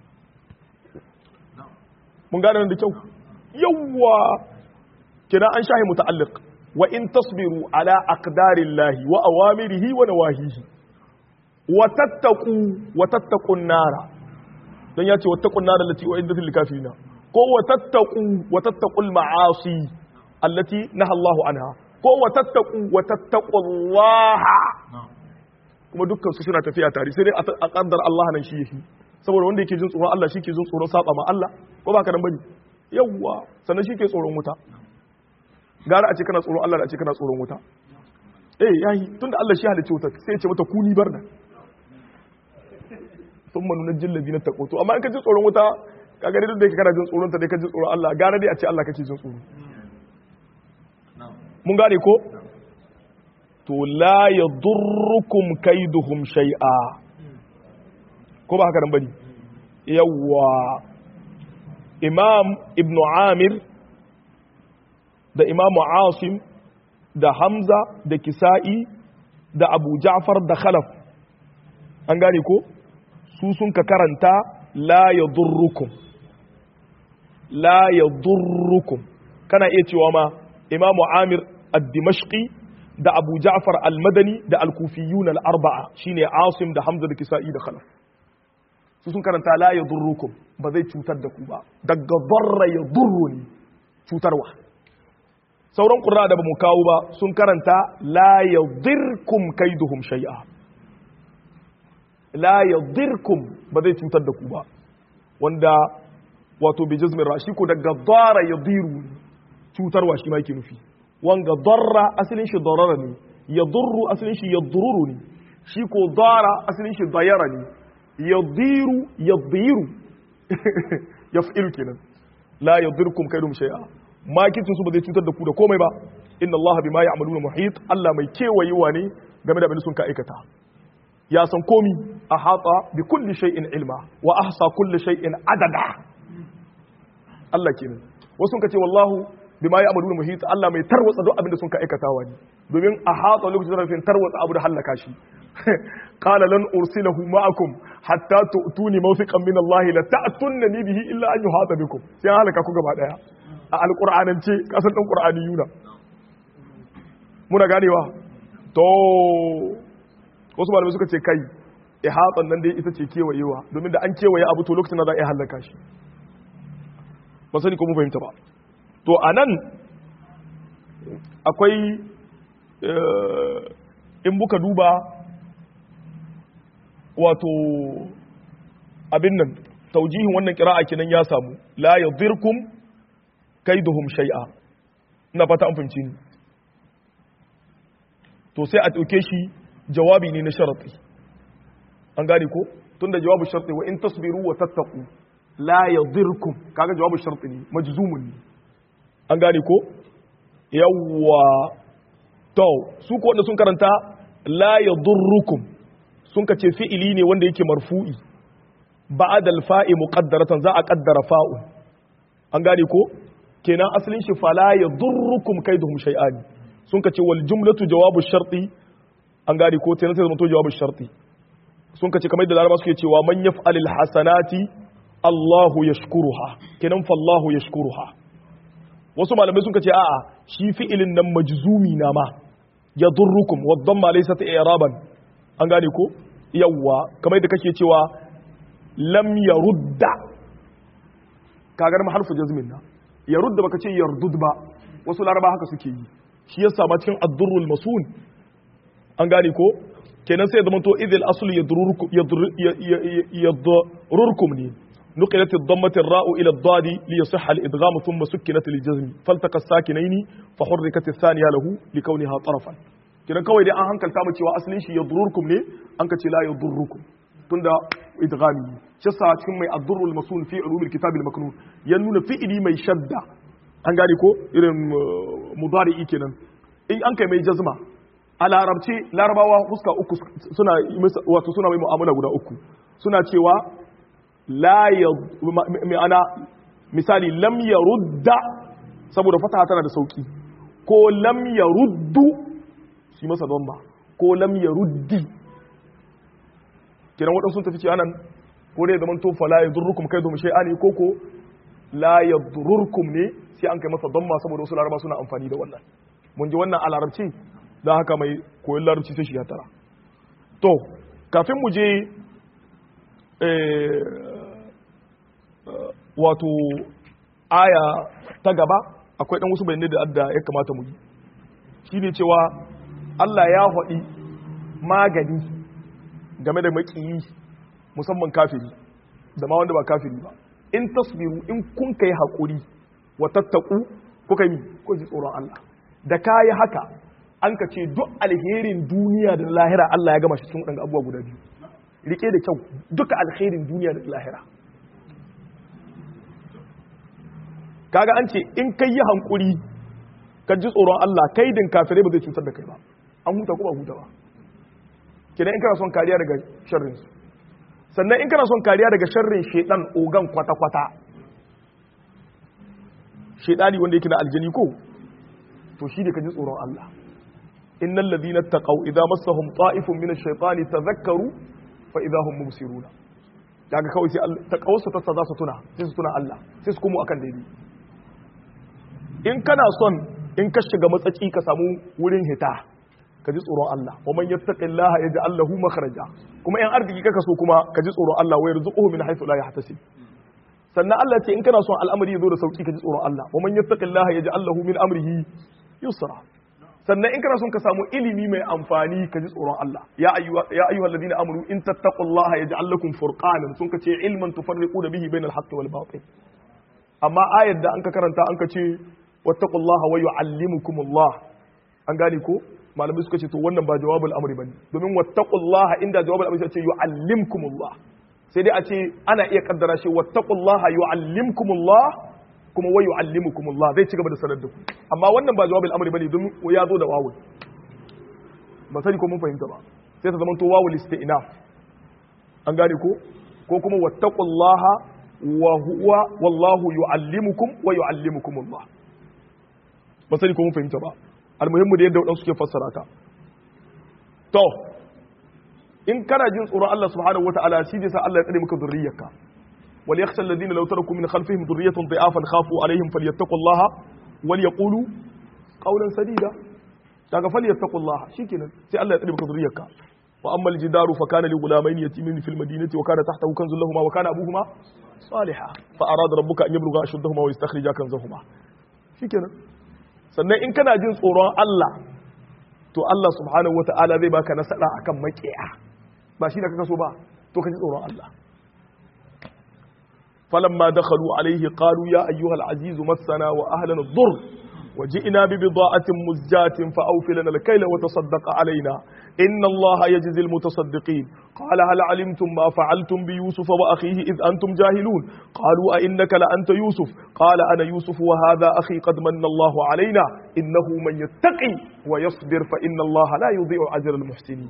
mun gane nan da kyau yawwa kina an shahi muta'alliq wa in tasbiru ala aqdarillahi wa awamirihi wa nawahihi wa tattaqun nara dan yace wattaqun nara allati uiddat lil kafirina ko wa tattaqul ma'asi allati naha Allahu anha ko wa tattaqullaha kuma dukkan su suna tafiya tare sai dai a kaddar Allah nan shi yake saboda wanda yake jin tsoron Allah shi ke jin tsoron saba ma Allah ko ba ka nan bane yawwa sannan shi ke tsoron wuta gara a ce kana tsoron Allah da a ce kana tsoron wuta yayi tunda Allah shi halicce wuta sai ya ce mata kuni barda thumma nunajjil ladina taqu to amma in ka ji tsoron wuta kaga dai duk da kana jin tsoron ta dai ka ji tsoron Allah gara dai a ce Allah kake jin tsoro mun gane ko to la yadurrukum kaiduhum shay'a ko ba haka nan bane yawa imam ibnu amir da imamu asim da hamza da kisa'i da abu ja'far da khalaf an gane ko su sun ka karanta la yadurrukum kana iya cewa ma imamu amir ad-dimashqi da abu ja'far al-madani da al-kufiyun al-arba'a shine asim da hamza da kisa'i da khalaf su sun karanta la yadurrukum ba zai cutar da ku ba daga darra yadurruni cutarwa sauran qurra da bamu kawo ba sun karanta la yadirkum kaiduhum shay'a la yadirkum ba zai cutar da ku ba wanda wato bi jazmin rashi ko daga dara yadiru cutarwa shi ma yake nufi wanga darra asalin shi darara ne yadurru asalin shi yadururu ne shi ko dara asalin shi dayara ne yadiru yaf'ilu kenan la yadirkum kaiduhum shay'a makitin su ba zai cutar da ku da komai ba inna allaha bima ya'maluna muhit Allah mai kewayewa ne game da abin sun ka aikata ya san komi ahata bi kulli shay'in ilma wa ahsa kulli shay'in adada Allah kenan wasu ka ce wallahu bima ya'maluna muhit Allah mai tarwatsa duk abin da sun ka aikatawa ne domin ahata lokacin da tarwatsa abu da halaka shi qala lan ursilahu ma'akum hatta tu'tuni mawthiqan min Allah la ta'tunni bihi illa an yuhata bikum sai halaka ku gaba daya a alƙur'anance ƙasar ɗan ƙur'ani yuna muna ganewa to wasu malamai suka ce kai ihatsan nan dai ita ce kewayewa domin da an kewaye abu to lokacin da za a iya hallaka shi ba sani ko mu fahimta ba to a nan akwai in buka duba wato abin nan taujihin wannan kira'a kenan ya samu la yadirkum kaiduhum shay'a ina fata an fahimci ni to sai a dauke shi jawabi ne na sharati an gane ko tunda jawabu sharti wa in tasbiru wa tattaqu la yadirkum kaga jawabu sharti ne majzumun ne an gane ko yawwa to su ko wanda sun karanta la yadurrukum sun kace fi'ili ne wanda yake marfu'i ba'da al-fa'i muqaddaratan za a qaddara fa'u an gane ko kenan asalin shi fala yadurrukum kaiduhum shay'an sun kace wal jumlatu jawabu sharti an gane ko sai zama to jawabu sharti sun kace kamar da laraba suke cewa man yaf'alil hasanati Allahu yashkuruha kenan fallahu yashkuruha wasu malamai sun kace a'a shi fi'ilin nan majzumi na ma yadurrukum wa dhamma laysat i'raban an gane ko yawwa kamar da kake cewa lam yarudda kagar ma harfu jazmin na yarudda baka ce yardud ba wasu laraba haka suke yi shi yasa ma cikin ad-durrul masun an gane ko kenan sai ya zama to idil aslu yadurrukum ne نقلت الضمة الراء إلى الضاد ليصح الإدغام ثم سكنت للجزم فالتقى الساكنين فحركت الثانية له لكونها طرفا كده كوي دي أن هنكل تامل cewa asalin shi yadurrukum ne an ka ce la yadurrukum tunda idghami shi sa cikin mai ad-durrul masun fi ulumil kitab al-maknun ya nuna fi'ili mai shadda an gane ko irin mudari'i kenan in an kai mai jazma a larabci larabawa fuska uku suna wato suna mai mu'amala guda uku suna cewa la ma'ana misali lam yarudda saboda fataha tana da sauki ko lam yaruddu shi masa damba ko lam yaruddi kiran wadansu sun tafi ce anan ko dai zaman to fala yadurrukum kaidum shay'ani ko la yadurrukum ne sai an kai masa damba saboda wasu laraba suna amfani da wannan mun ji wannan a larabci dan haka mai koyon larabci sai shi ya tara to kafin mu je wato aya ta gaba akwai dan wasu bayanai da adda ya kamata mu yi shine cewa Allah ya faɗi magani game da makiyi musamman kafiri da ma wanda ba kafiri ba in tasbiru in kun kai hakuri wa tattaku kuka yi ko ji tsoron Allah da kai haka an ka ce duk alherin duniya da lahira Allah ya gama shi cikin wadannan abubuwa guda biyu rike da kyau duka alkhairin duniya da lahira kaga an ce in kai yi hankuri ka ji tsoron Allah kaidin kafirai ba zai cutar da kai ba an huta ko ba huta ba kenan in kana son kariya daga sharrin su sannan in kana son kariya daga sharrin shedan ogan kwata kwata shedani wanda yake na aljani ko to shi ne ka ji tsoron Allah innal ladina taqaw idza massahum ta'ifun min ash-shaytani tadhakkaru fa idza hum mubsiruna daga kawai sai taqawsu ta za su tuna sai su tuna Allah sai su komo akan daidai in kana son in ka shiga matsaci ka samu wurin hita ka ji tsoron Allah wa man yattaqillaha yaj'al lahu makhraja kuma in arziki kaka so kuma ka ji tsoron Allah wa yarzuquhu min haythu la yahtasib sannan Allah ce in kana son al'amari ya zo da sauki ka ji tsoron Allah wa man yattaqillaha yaj'al lahu min amrihi yusra sannan in kana son ka samu ilimi mai amfani ka ji tsoron Allah ya ayyuhal ladina amanu in tattaqullaha yaj'al lakum furqanan sun ka ce ilman tufarriquna bihi bainal haqqi wal batil amma ayar da an ka karanta an ka ce wattaqullaha wa yu'allimukumullah an gane ko malamai suka ce to wannan ba jawabul amri bane domin wattaqullaha inda jawabul amri sai ce yu'allimkumullah sai dai a ce ana iya kaddara shi wattaqullaha yu'allimkumullah kuma wa yu'allimukumullah zai ci gaba da sanar da ku amma wannan ba jawabul amri bane domin ya zo da wawul ba sani ko mun fahimta ba sai ta zama to wawul isti'naf an gane ko kuma wattaqullaha wa huwa wallahu yu'allimukum wa yu'allimukumullah ba sani ko mun fahimta ba almuhimmu da yadda wadansu suke fassara ta to in kana jin tsoron Allah subhanahu wataala shi ne sa Allah ya tsare maka zurriyarka wal yakhsha alladhina law taraku min khalfihim dhurriyatan dha'afan khafu alaihim falyattaqullaha wal yaqulu qawlan sadida daga falyattaqullaha shikenan sai Allah ya tsare maka zurriyarka wa amma al jidaru fa kana li ghulamayn yatimin fil madinati wa kana tahtahu kanzun lahumu wa kana abuhuma salihah fa arada rabbuka an yablugha ashuddahuma wa yastakhrija kanzahuma shikenan sannan in kana jin tsoron Allah to Allah subhanahu wata'ala zai baka nasara akan makiya ba shi da kaka so ba to ka ji tsoron Allah falamma dakhalu alayhi qalu ya ayyuhal aziz massana wa ahlana ad-durr وجئنا ببضاعة مزجاة فأوف لنا الكيل وتصدق علينا إن الله يجزي المتصدقين قال هل علمتم ما فعلتم بيوسف وأخيه إذ أنتم جاهلون قالوا أئنك لأنت يوسف قال أنا يوسف وهذا أخي قد من الله علينا إنه من يتقي ويصبر فإن الله لا يضيع أجر المحسنين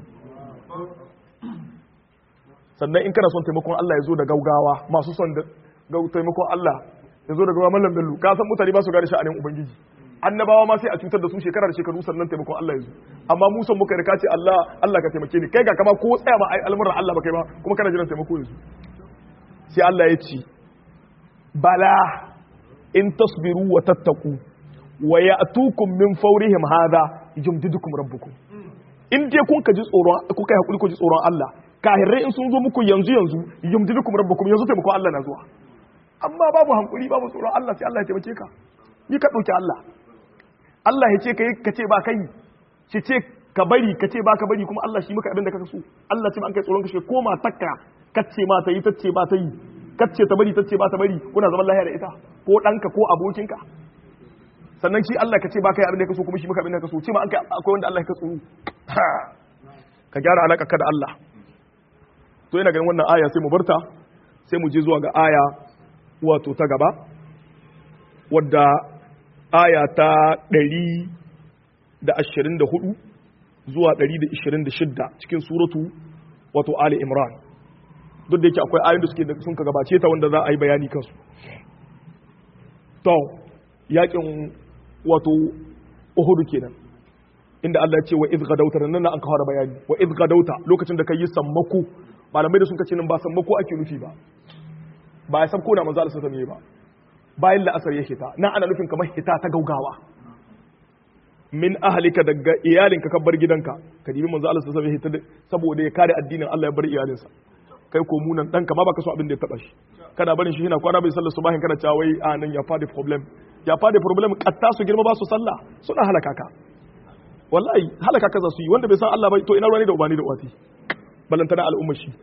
sannan in kana son taimakon Allah ya zo da gaugawa masu son taimakon Allah ya zo da gaugawa mallam bello ka san mutane ba su gane sha'anin ubangiji annabawa ma sai a cutar da su shekara da shekaru sannan taimakon Allah ya zo amma mu son muka rika ce Allah ka taimake ni kai ga kama ko tsaya ma al'amuran Allah ba kai ba kuma kana jiran taimako yanzu sai Allah ya ce bala in tasbiru wa tattaku wa ya'tukum min fawrihim hadha yumdidukum rabbukum in dai kun ka ji tsoron kuka yi hakuri ku ji tsoron Allah kahirrai in sun zo muku yanzu yumdidukum rabbukum yanzu taimakon Allah na zuwa amma babu hankuri babu tsoron Allah sai Allah ya taimake ka ni ka dauki Allah ya ce ka ce ba kai shi ce ka bari ka ce ba ka bari kuma Allah shi maka abin da kaka so Allah ce ba an kai tsoron ka shi ko matarka kace ma ta yi tace ba ta yi kace ta bari tace ba ta bari kuna zaman lahiya da ita ko danka ko abokinka sannan shi Allah ka ce ba kai abin da ka so kuma shi maka abin da ka so ce ma an kai akwai wanda Allah ya tsoro ka gyara alaka ka da Allah to ina ganin wannan aya sai mu barta sai mu je zuwa ga aya wato ta gaba wadda aya ta 124 zuwa 126 cikin suratu wato Ali Imran duk da yake akwai ayoyin da suke sun ka gabace ta wanda za a yi bayani kansu to yakin wato Uhud kenan inda Allah ya ce wa idh gadawta nan an kawo bayani wa idh gadawta lokacin da kai sammako malamai da sun kace nan ba sammako ake nufi ba ba ya sabko na manzo Allah sallallahu alaihi wasallam ba bayan la'asar ya hita nan ana nufin kamar hita ta gaugawa min ahlika daga iyalinka ka bar gidanka ka dibi manzo Allah sallallahu alaihi wasallam saboda ya kare addinin Allah ya bar iyalinsa kai ko munan danka ma baka so abin da ya taba shi kana barin shi yana kwana bai sallar subahin kana cewa wai a nan ya fadi problem katta su girma ba su sallah suna halaka ka wallahi halaka ka za su yi wanda bai san Allah ba to ina ruwa ne da ubani da uwati balantana al'ummar shi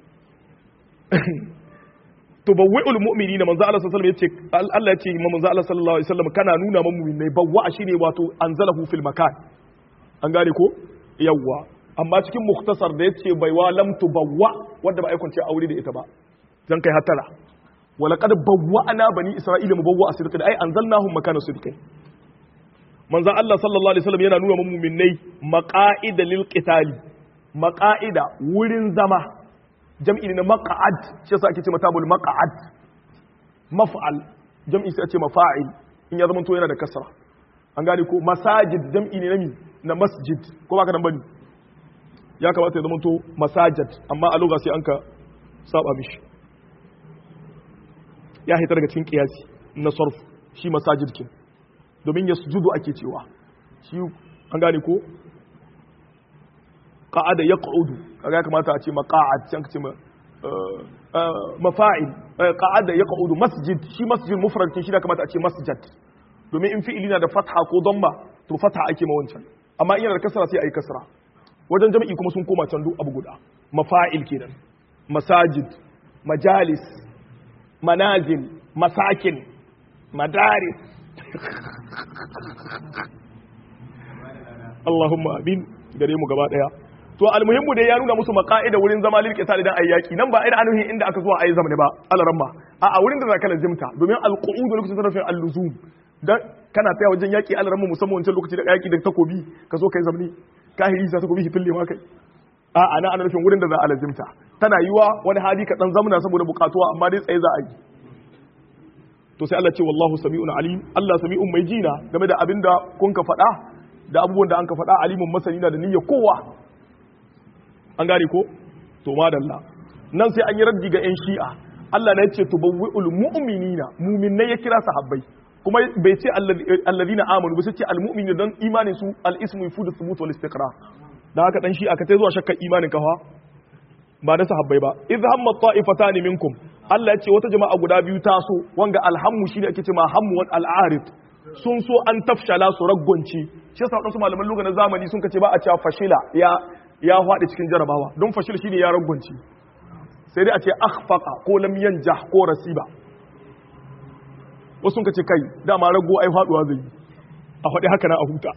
to bawwa'ul mu'minina manzo Allah sallallahu alaihi wasallam yace Allah yace manzo Allah sallallahu alaihi wasallam kana nuna man mu'minai bawwa shine wato anzalahu fil makan an gane ko yawwa amma cikin mukhtasar da yace baiwa lam tubawwa wanda ba ai kunce aure da ita ba zan kai hatara wala qad bawwa'na bani isra'ila mubawwa sidqin ai anzalnahum makana sidqin manzo Allah sallallahu alaihi wasallam yana nuna man mu'minai maqa'ida lil qitali maqa'ida wurin zama jam'i ne na maq'ad shi yasa ake ce matabul maq'ad maf'al jam'i sai a ce mafa'il in ya zama to yana da kasra an gane ko masajid jam'i ne na masjid ko baka nan bane ya kamata ya zama to masajid amma a lugha sai an ka saba mishi ya hita daga cikin qiyasi na sarf shi masajid kin domin yasjudu ake cewa shi an gane ko qa'ada yaq'udu kaga ya kamata a ce maqa'ad sai an ce mafa'il qa'ada yaq'udu masjid shi masjid mufrad kin shi da kamata a ce masjid domin in fi'ili na da fatha ko damma to fatha ake ma wancan amma in yana da kasra sai ayi kasra wajen jami'i kuma sun koma can duk abu guda mafa'il kenan masajid majalis manazil masakin madaris Allahumma amin gare mu gaba daya to almuhimmu dai ya nuna musu maqaida wurin zama lil qital idan ayyaki nan ba ina anuhin inda aka zuwa ayi zamani ba alaramma a wurin da zaka lazimta domin alqu'ud lokacin sarrafin al-luzum dan kana tsaya wajen yaki alaramma musamman wancan lokaci da yaki da takobi ka zo kai zamani kahiri za takobi fille ma kai a ana ana nufin wurin da za a lazimta tana yiwa wani hali ka dan zamna saboda bukatuwa amma dai tsaye za a yi to sai Allah ce wallahu sami'un alim Allah sami'un mai jina game da abinda kun ka faɗa da abubuwan da an ka faɗa alimun masani na da niyyar kowa an gane ko to madalla nan sai an yi raddi ga yan shi'a Allah na yace tubawwi'ul mu'minina mu'minai ya kira sahabbai kuma bai ce alladina amanu ba sai ce almu'minu dan imanin su al-ismu yufudu thubut wal istiqrar dan haka dan shi'a ka tai zuwa shakkar imanin ka fa ba da sahabbai ba idh hamma ta'ifatan minkum Allah yace wata jama'a guda biyu taso wanga alhammu shine ake ce ma hammu wal al'arid sun so an tafshala su raggonci shi yasa wadansu malaman lugha na zamani sun kace ba a cewa fashila ya faɗi cikin jarabawa don fashil shine ya ragwanci sai dai a ce akhfaqa ko lam yanjah ko rasiba wasu ka ce kai dama rago ai faduwa zai a faɗi haka na a huta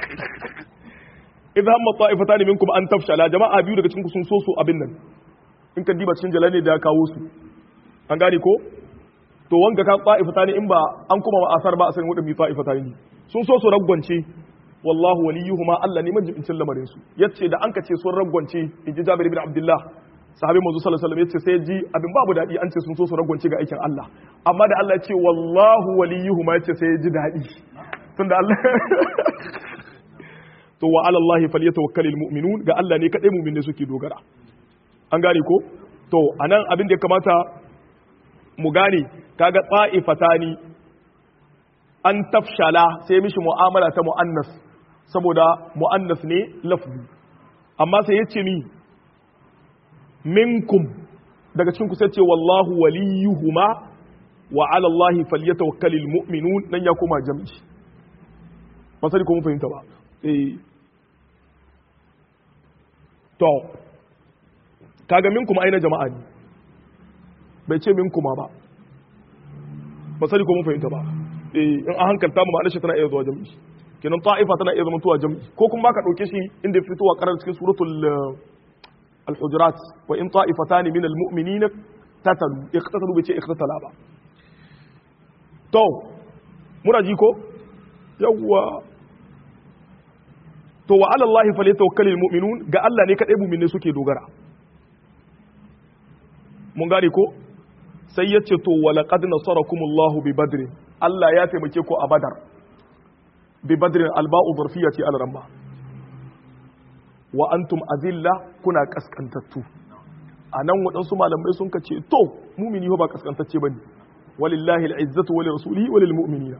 idan hamma ta'ifatan minkum an tafshala jama'a biyu daga cikin ku sun so su abin nan in ka diba cikin jalali da ya kawo su an gane ko to wanga ka ta'ifatan in ba an kuma ba asar ba a sanin wadannan ta'ifatan sun so su ragwance wallahu waliyuhuma Allah ne majibincin lamarin su yace da an ka ce sun ragwance inji Jabir ibn Abdullah sahabi manzo sallallahu alaihi wasallam yace sai ji abin babu dadi an ce sun so su ragwance ga aikin Allah amma da Allah ya ce wallahu waliyuhuma yace sai ji dadi tunda Allah to wa ala Allah falyatawakkalul mu'minun ga Allah ne kadai mu'minai suke dogara an gane ko to anan abin da ya kamata mu gane kaga ta'ifatani an tafshala sai mishi mu'amala ta mu'annas saboda mu'annas ne lafzi amma sai yace mi minkum daga cikin ku sai ce wallahu waliyuhuma wa ala allahi falyatawakkalul mu'minun nan ya koma jam'i ba sai ko mun fahimta ba to kaga minkum aina jama'a ne bai ce minkuma ba ba sani ko mun fahimta ba in an hankalta mu ma'anar shi tana iya zuwa jam'i kenan ta'ifa tana iya zama tuwa jam'i ko kuma ka dauke shi inda fitowa karar cikin suratul al-hujurat wa in ta'ifatan min al-mu'minina tatalu iqtatalu bi ce iqtatala ba to muna ji ko yawwa to wa ala Allah falyatawakkalul mu'minun ga Allah ne kadai mu'minai suke dogara mun gane ko sai yace to wa laqad nasarakumullahu bi badr Allah ya taimake ku a badar bi badr alba'u zarfiyati al-ramma wa antum azilla kuna kaskantattu anan wadansu malamai sun kace to mu'mini ba kaskantacce bane walillahi al-izzatu wa lirasulihi wa lilmu'minina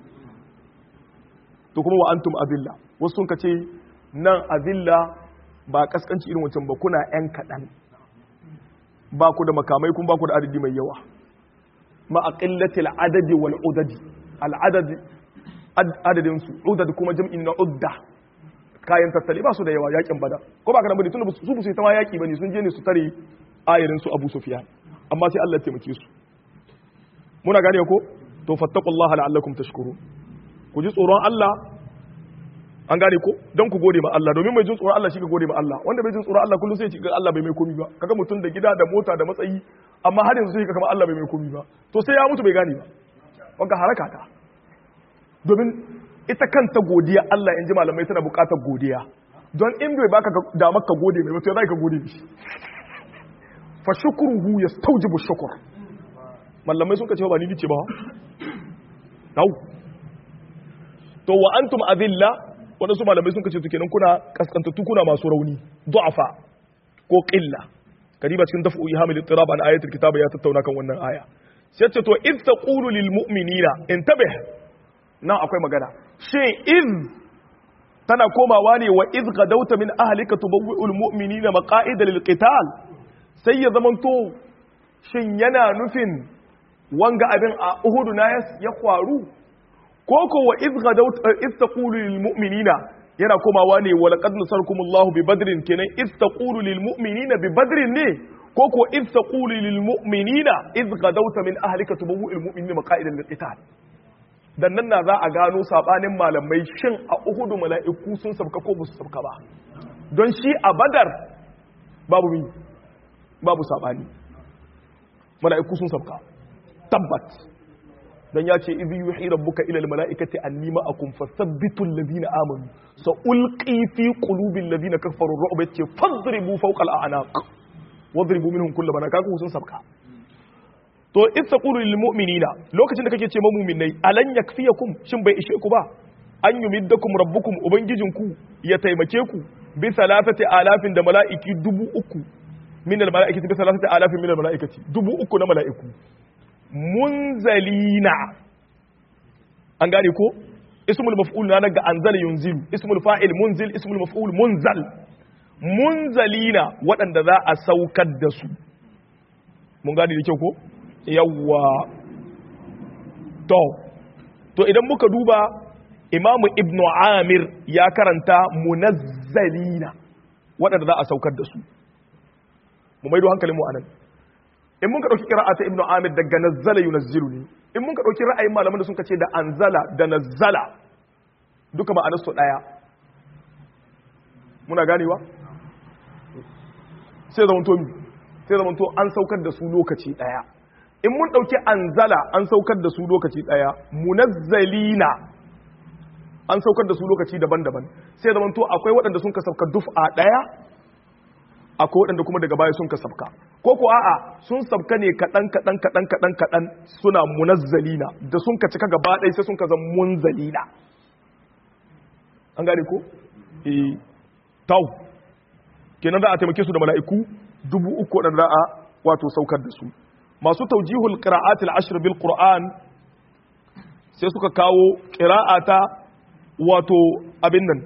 to kuma wa antum azilla wasu sun kace nan azilla ba kaskanci irin wancan ba kuna yan kadan ba ku da makamai kun ba ku da adadi mai yawa ma aqillati al-adadi wal udadi al-adad adadin su udad kuma jam'in na udda kayan tattali ba su da yawa yakin bada ko ba ka nan bane tun su su ta ma yaki bane sun je ne su tare ayarin su Abu Sufyan amma sai Allah ya taimake su muna gane ko to fattaqullaha la'allakum tashkurun ku ji tsoron Allah an gane ko don ku gode ma Allah domin mai jin tsoron Allah shi ka gode ma Allah wanda bai jin tsoron Allah kullum sai ya ci Allah bai mai komi ba kaga mutum da gida da mota da matsayi amma har yanzu sai ka kama Allah bai mai komi ba to sai ya mutu bai gane ba wanda haraka ta domin ita kanta godiya Allah in ji malamai tana buƙatar godiya don in bai baka damar ka gode mai mutu ya zai ka gode mishi fa shukruhu yastawjibu shukr malamai sun ka ce ba ni ce ba nau to wa antum adilla wadansu malamai sun kace to kenan kuna kaskantattu kuna masu rauni du'afa ko qilla kariba cikin dafu ihamil ittirab an ayatul kitab ya tattauna kan wannan aya sai ce to iz taqulu lil mu'minina intabih nan akwai magana shin iz tana komawa ne wa iz gadauta min ahlika tubawwi'ul mu'minina maqa'ida lil qital sai ya zamanto shin yana nufin wanga abin a Uhud na ya kwaru koko wa iz taqulu lil mu'minina yana komawa ne wa laqad nasarakumullahu bi badrin kenan iz taqulu lil mu'minina bi badrin ne koko iz taqulu lil mu'minina iz gadawta min ahlika tubawwi'ul mu'minina maqa'idan lil qital dan nan na za a gano sabanin malamai shin a Uhud mala'iku sun sabka ko su sabka ba don shi a Badar babu sabani mala'iku sun sabka tabbat dan ya ce idh yuhi rabbuka ila al mala'ikati anni ma'akum fathabbitu alladhina amanu sa ulqi fi qulubi alladhina kafaru ar-ru'ba yace fadribu fawqa al-a'naq wadribu minhum kull banan kaga sun sabka to idh taqulu lil mu'minina lokacin da kake ce ma mu'minai alan yakfiyakum shin bai ishe ku ba an yumiddakum rabbukum ubangijinku ya taimake ku bi 3000 da mala'iki 3000 min al mala'ikati bi 3000 min al mala'ikati 3000 na mala'iku munzalina an gane ko ismul maf'ul na daga anzala yunzilu ismul fa'il munzil ismul maf'ul munzal munzalina waɗanda za a saukar da su mun gane da kyau ko yawwa to idan muka duba imamu ibnu amir ya karanta munazzalina waɗanda za a saukar da su mu maido hankalin mu anan in mun ka dauki qira'ata ibnu amir daga nazzala yunazzilu ne in mun ka dauki ra'ayin malaman da sun kace da anzala da nazzala duka ma'anar su daya muna ganewa sai zaman to an saukar da su lokaci daya in mun dauki anzala an saukar da su lokaci daya munazzalina an saukar da su lokaci daban-daban sai zaman to akwai waɗanda sun ka sauka duf'a daya akwai waɗanda kuma daga baya sun ka sabka ko ko a'a sun sabka ne kaɗan suna munazzalina da sun ka cika gaba ɗaya sai sun ka zama munzalina an gane ko tau kenan za a taimake su da mala'iku 3,000 waɗanda za a wato saukar da su masu taujihul qira'atil ashr bil qur'an sai suka kawo qira'ata wato abin nan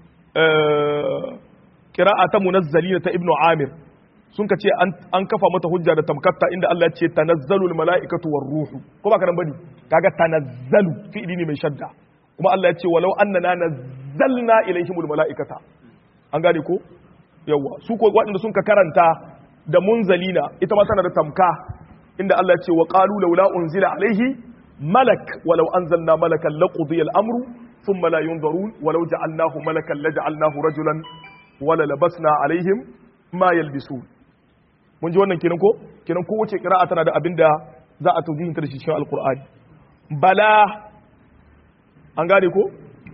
qira'a ta munazzalina ta ibnu amir sun ka ce an kafa mata hujja da tamkatta inda Allah ya ce tanazzalul mala'ikatu war ruhu ko ba ka nan bane kaga tanazzalu fi'ili ne mai shadda kuma Allah ya ce walau annana nazzalna ilaihimul mala'ikata an gane ko yawa su ko waɗanda sun ka karanta da munzalina ita ma tana da tamka inda Allah ya ce wa qalu laula unzila alaihi malak walau anzalna malakan laqudiya al-amru thumma la yunzarun walau ja'alnahu malakan laja'alnahu rajulan wala labasna alaihim ma yalbisun mun ji wannan kenan ko kenan kowace qira'a tana da abinda za a taujihin ta da shi cikin alqur'ani bala an gane ko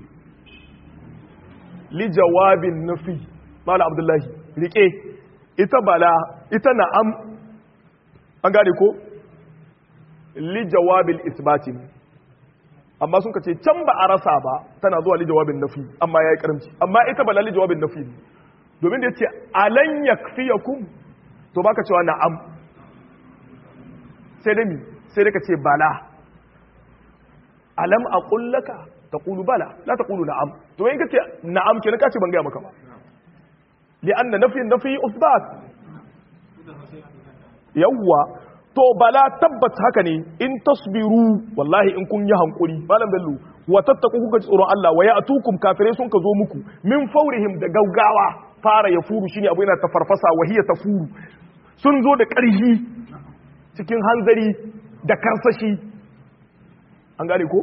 li jawabin nafi mala abdullahi rike ita bala ita na'am an gane ko li jawabil isbati amma sun kace can ba a rasa ba tana zuwa li jawabin nafi amma yayi karamci amma ita bala li jawabin nafi domin da yace alan yakfiyakum to baka cewa na'am sai dai sai dai kace bala alam aqul laka taqulu bala la taqulu na'am to in kace na'am kenan kace ban ga maka ba li'anna nafi usbat yawwa to bala tabbat haka ne in tasbiru wallahi in kun yi hankuri malam bello wa tattaku kuka ji tsoron Allah wa ya'tukum kafirai sun ka zo muku min faurihim da gaugawa fara ya furu shine abu yana ta farfasa wa hiya tafuru sun zo da ƙarfi cikin hanzari da karsashi an gane ko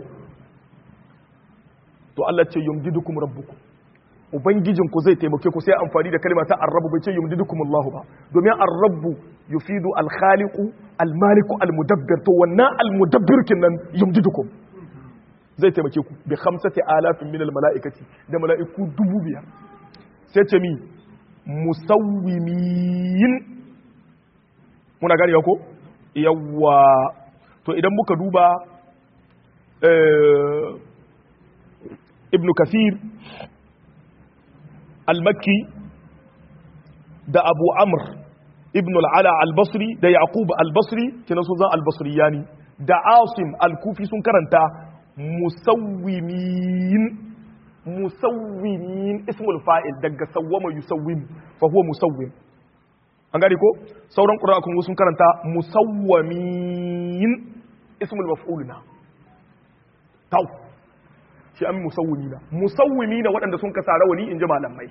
to Allah ce yumdidukum rabbukum ubangijinku zai taimake ku sai amfani da kalma ta arrabu bai ce yumdidukumullahu ba domin arrabu yufidu alkhaliqu almaliku almudabbir to wannan almudabbir kinnan yumdidukum zai taimake ku bi 5000 min almalaikati da malaiku 5000 sai ce mi musawwimin muna gane ko yawa to idan muka duba ibn kathir al-makki da abu amr ibn al-ala al-basri da yaqub al-basri kina sun zan al-basriyani da asim al-kufi sun karanta musawwimin ismul fa'il daga sawwama yusawwim fa huwa musawwim an gane ko sauran qur'a kuma sun karanta musawwamin ismul maf'ulina taw shi an musawwimina waɗanda sun kasa rawani in ji malamai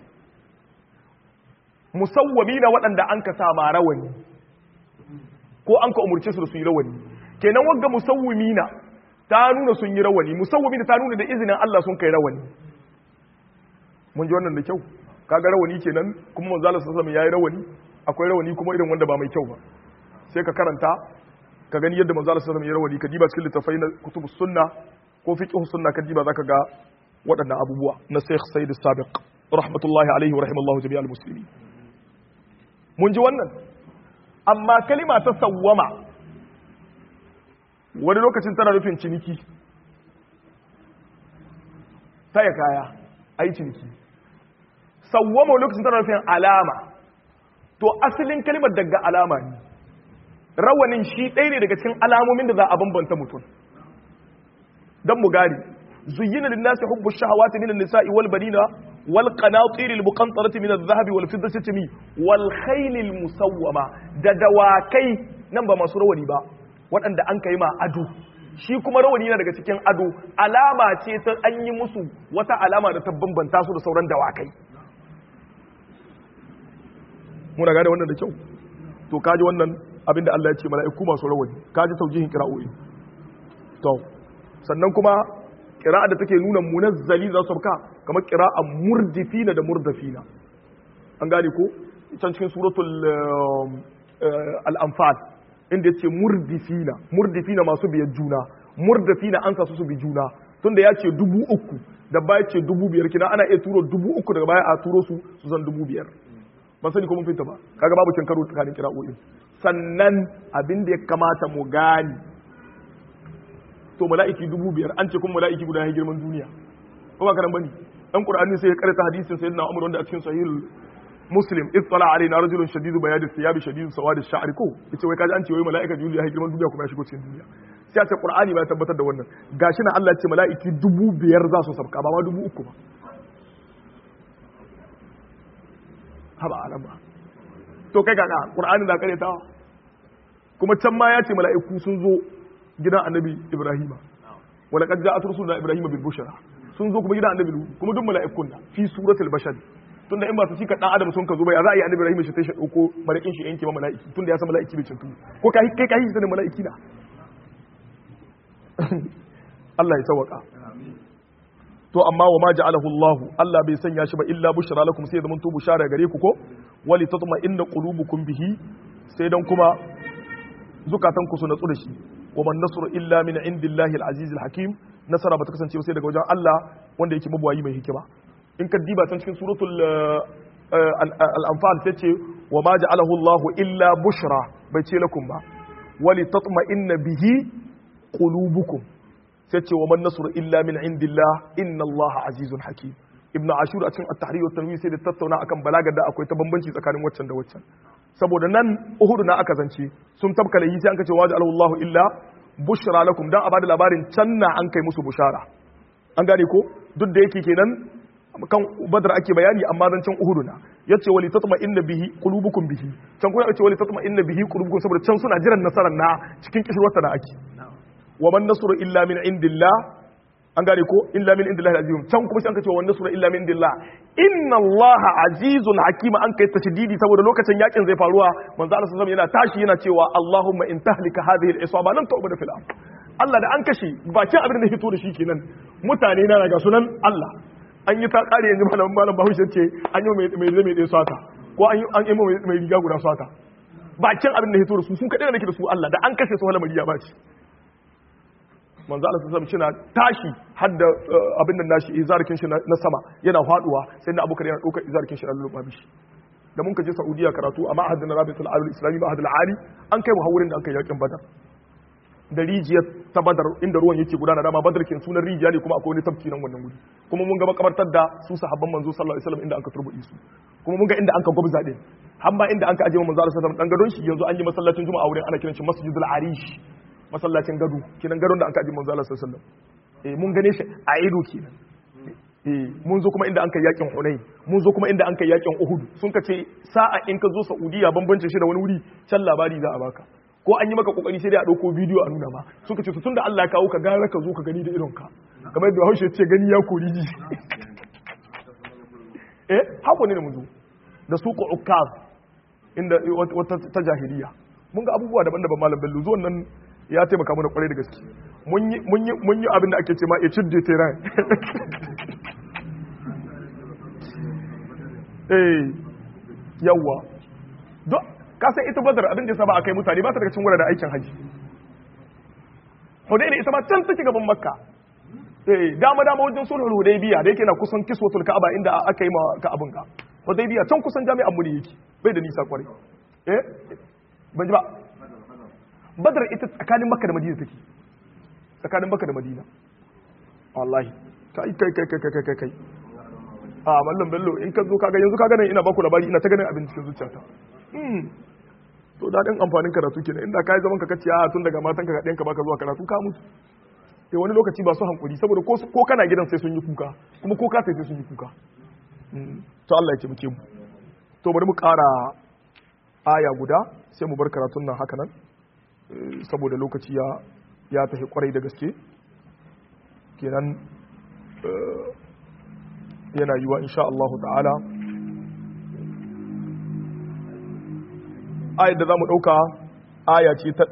musawwamina waɗanda an kasa ma rawani ko an ka umurce su da su yi rawani kenan wagga musawwimina ta nuna sun yi rawani musawwamina ta nuna da izinin Allah sun kai rawani mun ji wannan da kyau kaga rawani kenan kuma manzo Allah sallallahu alaihi wasallam yayi rawani akwai rawani kuma irin wanda ba mai kyau ba sai ka karanta ka gani yadda manzo Allah sallallahu alaihi wasallam yayi rawani ka diba cikin littafai na kutubus sunna ko fiqh sunna kan diba zaka ga waɗannan abubuwa na Sheikh Said Sabiq rahmatullahi alaihi wa rahimallahu jami'al muslimin mun ji wannan amma kalima ta sawwama wani lokacin tana nufin ciniki taya kaya ai ciniki sawwama wani lokacin tana nufin alama to asalin kalimar daga alama ne rawanin shi ɗaya ne daga cikin alamomin da za a bambanta mutum dan mu gari zuyyina lin-nasi hubbu ash-shahawati min an-nisa'i wal banina wal qanatir al-muqantarati min adh-dhahabi wal fiddati wal khayl al-musawwama da dawakai nan ba masu rawani ba waɗanda an kai ma ado shi kuma rawani yana daga cikin ado alama ce ta an yi musu wata alama da ta bambanta su da sauran dawakai muna gane wannan da kyau to kaji wannan abinda Allah ya ce mala'iku masu rawani kaji taujihin qira'o'i to sannan kuma ƙira'a da take nuna munazzali za su sauka kamar ƙira'a murdifina da murdafina an gane ko can cikin suratul al-anfal inda yace murdifina masu biyar juna murdafina an sa su bi juna tunda ya ce 3000 da baya ce 5000 kina ana iya turo 3000 daga baya a turo su zan 5000 ban sani ko mun fita ba kaga babu kin karo tsakanin ƙira'o'i sannan abin da ya kamata mu gani to mala'iki 5000 an ce kuma mala'iki guda ya girman duniya ko ba karan bane dan qur'ani sai ya karanta hadisin sayyidina umar wanda a cikin sahih muslim ittala alaina rajulun shadidu bayadi thiyabi shadidu sawadi ash-sha'r ko yace wai kaji an ce wai mala'ika jibril ya girman duniya kuma ya shigo cikin duniya sai a ce qur'ani ba ya tabbatar da wannan gashi na Allah ya ce mala'iki 5000 za su sabka ba ma 3000 ba haba alama to kai kaga qur'ani da karetawa kuma can ma ya ce mala'iku sun zo gidan annabi Ibrahima wala qad ja'at rusuluna Ibrahima bil bushra sun zo kuma gidan annabi kuma duk mala'ikun da fi suratul bashar tunda in ba su cika dan adam sun ka zo bai za a yi annabi Ibrahima shi ta shi dauko mala'ikin shi yanke ma mala'iki tunda ya san mala'iki bai cintu ko kai sanin mala'iki na Allah ya sauka to amma wa ma ja'alahu Allah Allah bai sanya shi ba illa bushra lakum sai zaman to bushara gare ku ko wali tatma inna qulubukum bihi sai dan kuma zukatan ku su natsu da shi wa man nasru illa min indillahi al-aziz al-hakim nasara bata kasance sai daga wajen Allah wanda yake mabuwayi mai hikima in ka diba can cikin suratul al-anfal sai ce wa ma ja'alahu Allah illa bushra bai ce lakum ba wali tatma inna bihi qulubukum sai ce wa man nasru illa min indillah inna Allah azizun hakim ibnu ashur a cikin at-tahrir wa tanwir sai da tattauna akan balagar da akwai ta bambanci tsakanin waccan da waccan saboda nan uhud na aka zance sun tabkala yi sai an kace waja'alahu Allah illa bushra lakum dan a bada labarin can na an kai musu bushara an gane ko duk da yake kenan kan badar ake bayani amma dan can uhud na yace wali tatma inna bihi qulubukum bihi can kuma yace wali tatma inna bihi qulubukum saboda can suna jiran nasarar na cikin kishirwata da ake wa man nasru illa min indillah an gane ko illa min indillahi azizun can kuma sai an kace wa man nasru illa min indillah inna allaha azizun hakima an kai tashdidi saboda lokacin yakin zai faruwa manzo Allah sallallahu alaihi wasallam yana tashi yana cewa allahumma in tahlika hadhihi al-isaba lan tu'badu fil ard Allah da an kashe bakin abin da fito da shi kenan mutane na daga sunan Allah an yi ta kare yanzu malam Bahaushe ce an yi mai ɗaya sata ko an yi mai riga guda sata bakin abin da fito da su sun kaɗai da nake da su Allah da an kashe su wala mariya ba ce manzo Allah sallallahu alaihi wasallam tashi hadda abin nan nashi izarkin shi na sama yana faduwa sai na Abubakar yana dauka izarkin shi na lulluba mishi da mun kaje Saudiya karatu amma ahadin Rabitul Alam Islami ba ahadul Ali an kai mu hawurin da an kai yakin Badar da rijiyar ta Badar inda ruwan yake gudana dama Badar kin sunan rijiya ne kuma akwai wani tafki nan wannan guri kuma mun ga makabartar da su sahabban manzo sallallahu alaihi wasallam inda anka turbuɗe su kuma mun ga inda anka gwabza din har ma inda anka aje manzo sallallahu alaihi wasallam dan gadon shi yanzu an yi masallacin juma'a wurin ana kiran shi Masjidul Arish masallacin gado kinan gadon da anka aje manzo sallallahu alaihi wasallam mun gane shi a ido kenan mun zo kuma inda an kai yakin Hunain mun zo kuma inda an kai yakin Uhud sun ka ce sa'a in ka zo Saudiya bambancin shi da wani wuri can labari za a baka ko an yi maka kokari sai dai a dauko bidiyo a nuna ma suka ce tunda Allah ya kawo ka gara ka zo ka gani da idon ka kamar yadda Haushe ce gani ya kori ji hako ne da mu zo da suku ukaz inda wata ta jahiliya mun ga abubuwa daban-daban malam Bello zuwan nan ya taimaka mana kwarai da gaske mun yi abin da ake ce ma ecid de terrain yawwa ka san ita Badar abin da yasa ba a kai mutane ba ta daga cikin wuraren aikin haji Hudaybiya ita ma can take gaban Makka dama wajen sulhul Hudaybiya da yake na kusan kiswatul Ka'aba inda aka yi ma Ka'abun ka Hudaybiya can kusan jami'an mu ne yake bai da nisa kwarai ban ji ba Badar ita tsakanin Makka da Madina take tsakanin Makka da Madina wallahi kai a mallam Bello in ka zo kaga yanzu kaga nan ina baku labari ina ta ganin abin cikin zuciyata to daɗin amfanin karatu kenan inda kai zaman ka kace a tun daga matan ka ga ɗayan ka baka zuwa karatu ka mutu wani lokaci ba su hankuri saboda ko kana gidan sai sun yi kuka kuma ko ka sai sun yi kuka to Allah ya taimake mu to bari mu ƙara aya guda sai mu bar karatun nan haka nan saboda lokaci ya tafi kwarai da gaske kenan yana yiwa insha Allah ta'ala ayar da za mu ɗauka aya ce ta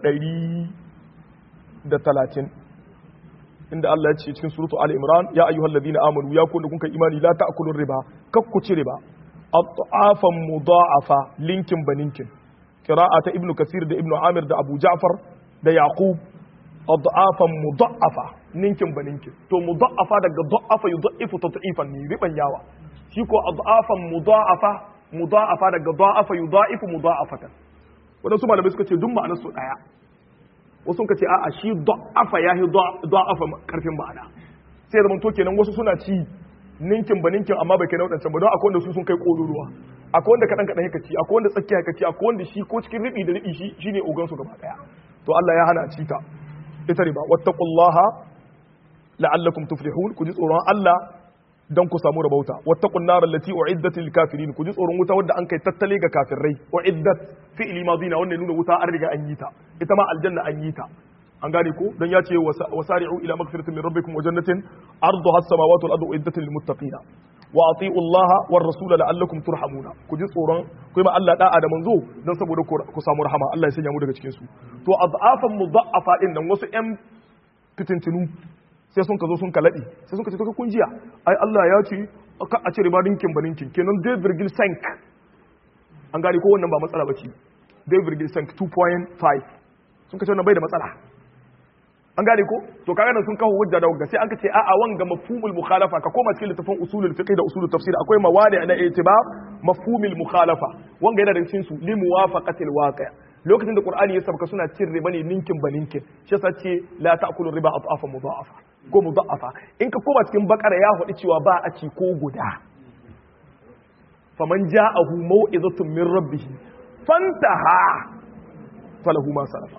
130 inda Allah ya ce cikin surutu al-imran ya ayyuhal ladina amanu ya kun da kun kai imani la ta'kulur riba kakku ci riba at'afan mudha'afa linkin baninkin qira'a ta ibnu kasir da ibnu amir da abu ja'far da yaqub ad'afan mudha'afa ninkin baninkin to mudha'afa daga dha'afa yudha'ifu tad'ifan ni riban yawa shi ko ad'afan mudha'afa daga dha'afa yudha'ifu mudha'afatan wadansu malamai suka ce duk ma'anar su daya wasu suka ce a'a shi da'afa yahi da'afa karfin ma'ana sai zaman to kenan wasu suna ci ninkin ba ninkin amma bai kai na wadancan ba don akwai wanda su sun kai koruruwa akwai wanda kadan kadan haka ci akwai wanda tsakiya haka ci akwai wanda shi ko cikin ribi da ribi shi ne ogan su gaba daya to Allah ya hana a ci ta ita riba wattaqullaha la'allakum tuflihun ku ji tsoron Allah dan ku samu rabauta wattaqun nar allati uiddat lil kafirin ku ji tsoron wuta wanda an kai tattale ga kafirai uiddat fi'li madina wannan nuna wuta an riga an yi ta ita ma aljanna an yi ta an gane ko dan ya ce wasari'u ila magfiratin min rabbikum wa jannatin arduha as-samawati wal ardu uiddat lil muttaqin wa ati'u Allah war rasul la'allakum turhamuna ku ji tsoron ku yi ma Allah da'a da manzo dan saboda ku samu rahama Allah ya sanya mu daga cikin su to azafan mudha'afa din nan wasu ƴan fitintinu sai sun ka zo sun kalaɗe sai sun ka ce to kun jiya ai Allah ya ce ka a ce riba ninkin ba ninkin kenan 2.5 an gane ko wannan ba matsala bace 2.5 2.5 sun ka ce wannan bai da matsala an gane ko to kaga nan sun kawo hujja da hujja sai an ka ce a'a wanga mafhumul mukhalafa ka koma cikin littafin usulul fiqh da usulul tafsir akwai mawadi na i'tibar mafhumul mukhalafa wanga yana da cikin su li muwafaqatil waqi' lokacin da qur'ani ya sabka suna cin riba ne ninkin ba ninkin shi yasa ce la ta'kulu riba adhafa mudha'afa ko mudha'afa in ka koma cikin bakara ya faɗi cewa ba a ci ko guda faman ja'ahu mau'izatun min rabbih fantaha falahu ma salafa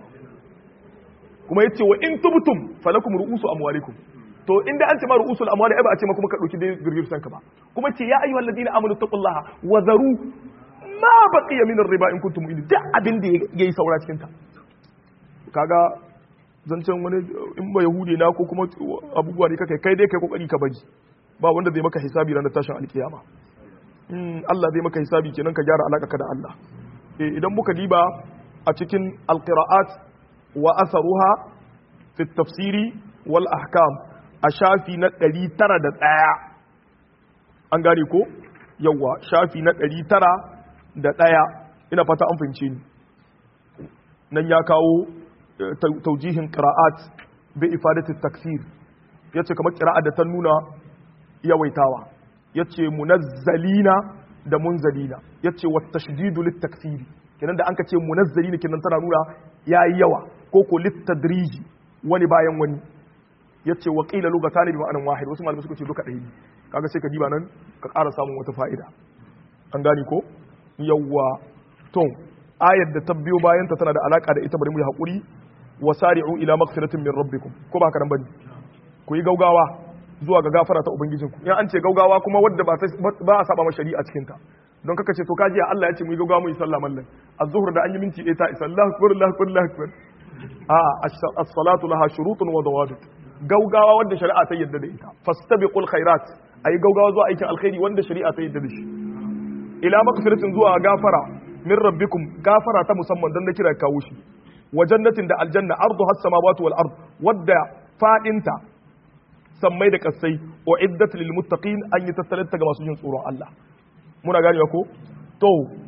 kuma yace wa in tubtum falakum ru'usu amwalikum to inda an ce ma ru'usul amwali ai ba a ce ma kuma ka dauki dai girgir sanka ba kuma ce ya ayyuhal ladina amanu taqullaha wa zaru ma baqiya min ar-riba in kuntum mu'minin da abin da yayi saura cikin ta kaga zancen wani in ba yahudi na ko kuma abubuwa ne kai dai kai kokari ka bari ba wanda zai maka hisabi ranar tashin alkiyama Allah zai maka hisabi kenan ka gyara alaka da Allah idan muka diba a cikin alqira'at wa asaruha fi tafsiri wal ahkam a shafi na 901 an gane ko yawa shafi na 901 ina fata an fahimce ni nan ya kawo taujihin qira'at bi ifadati taksir yace kamar qira'a da ta nuna yawaitawa yace munazzalina da munzalina yace wat tashdidu lit taksiri kenan da anka ce munazzalina kenan tana nuna yayi yawa ko ko lit tadriji wani bayan wani yace wa qila lugatani bi ma'anan wahid wasu malamai suka ce duka ɗaya ne kaga sai ka diba nan ka ƙara samun wata fa'ida an gane ko yawa to ayar da ta biyo bayan ta tana da alaka da ita bari mu yi hakuri wasari'u ila maghfiratin min rabbikum ko ba haka nan bane ku yi gaugawa zuwa ga gafara ta ubangijinku in an ce gaugawa kuma wadda ba a saba ma shari'a cikin ta don kaka ce to kaji Allah ya ce mu yi gaugawa mu yi sallah mallan az-zuhr da an yi minti 1 ta isa Allahu akbar Allahu akbar Allahu akbar as-salatu laha shurutun wa dawabit gaugawa wanda shari'a ta yadda da ita fastabiqul khairat ayi gaugawa zuwa aikin alkhairi wanda shari'a ta yadda da shi ila maghfiratin zuwa gafara min rabbikum gafara ta musamman dan na kira kawo shi wa jannatin da aljanna ardu has samawati wal ard wadda fadinta sammai da kasai wa iddat lil muttaqin an yi tattalata ga masu jin tsoron Allah muna ganewa ko to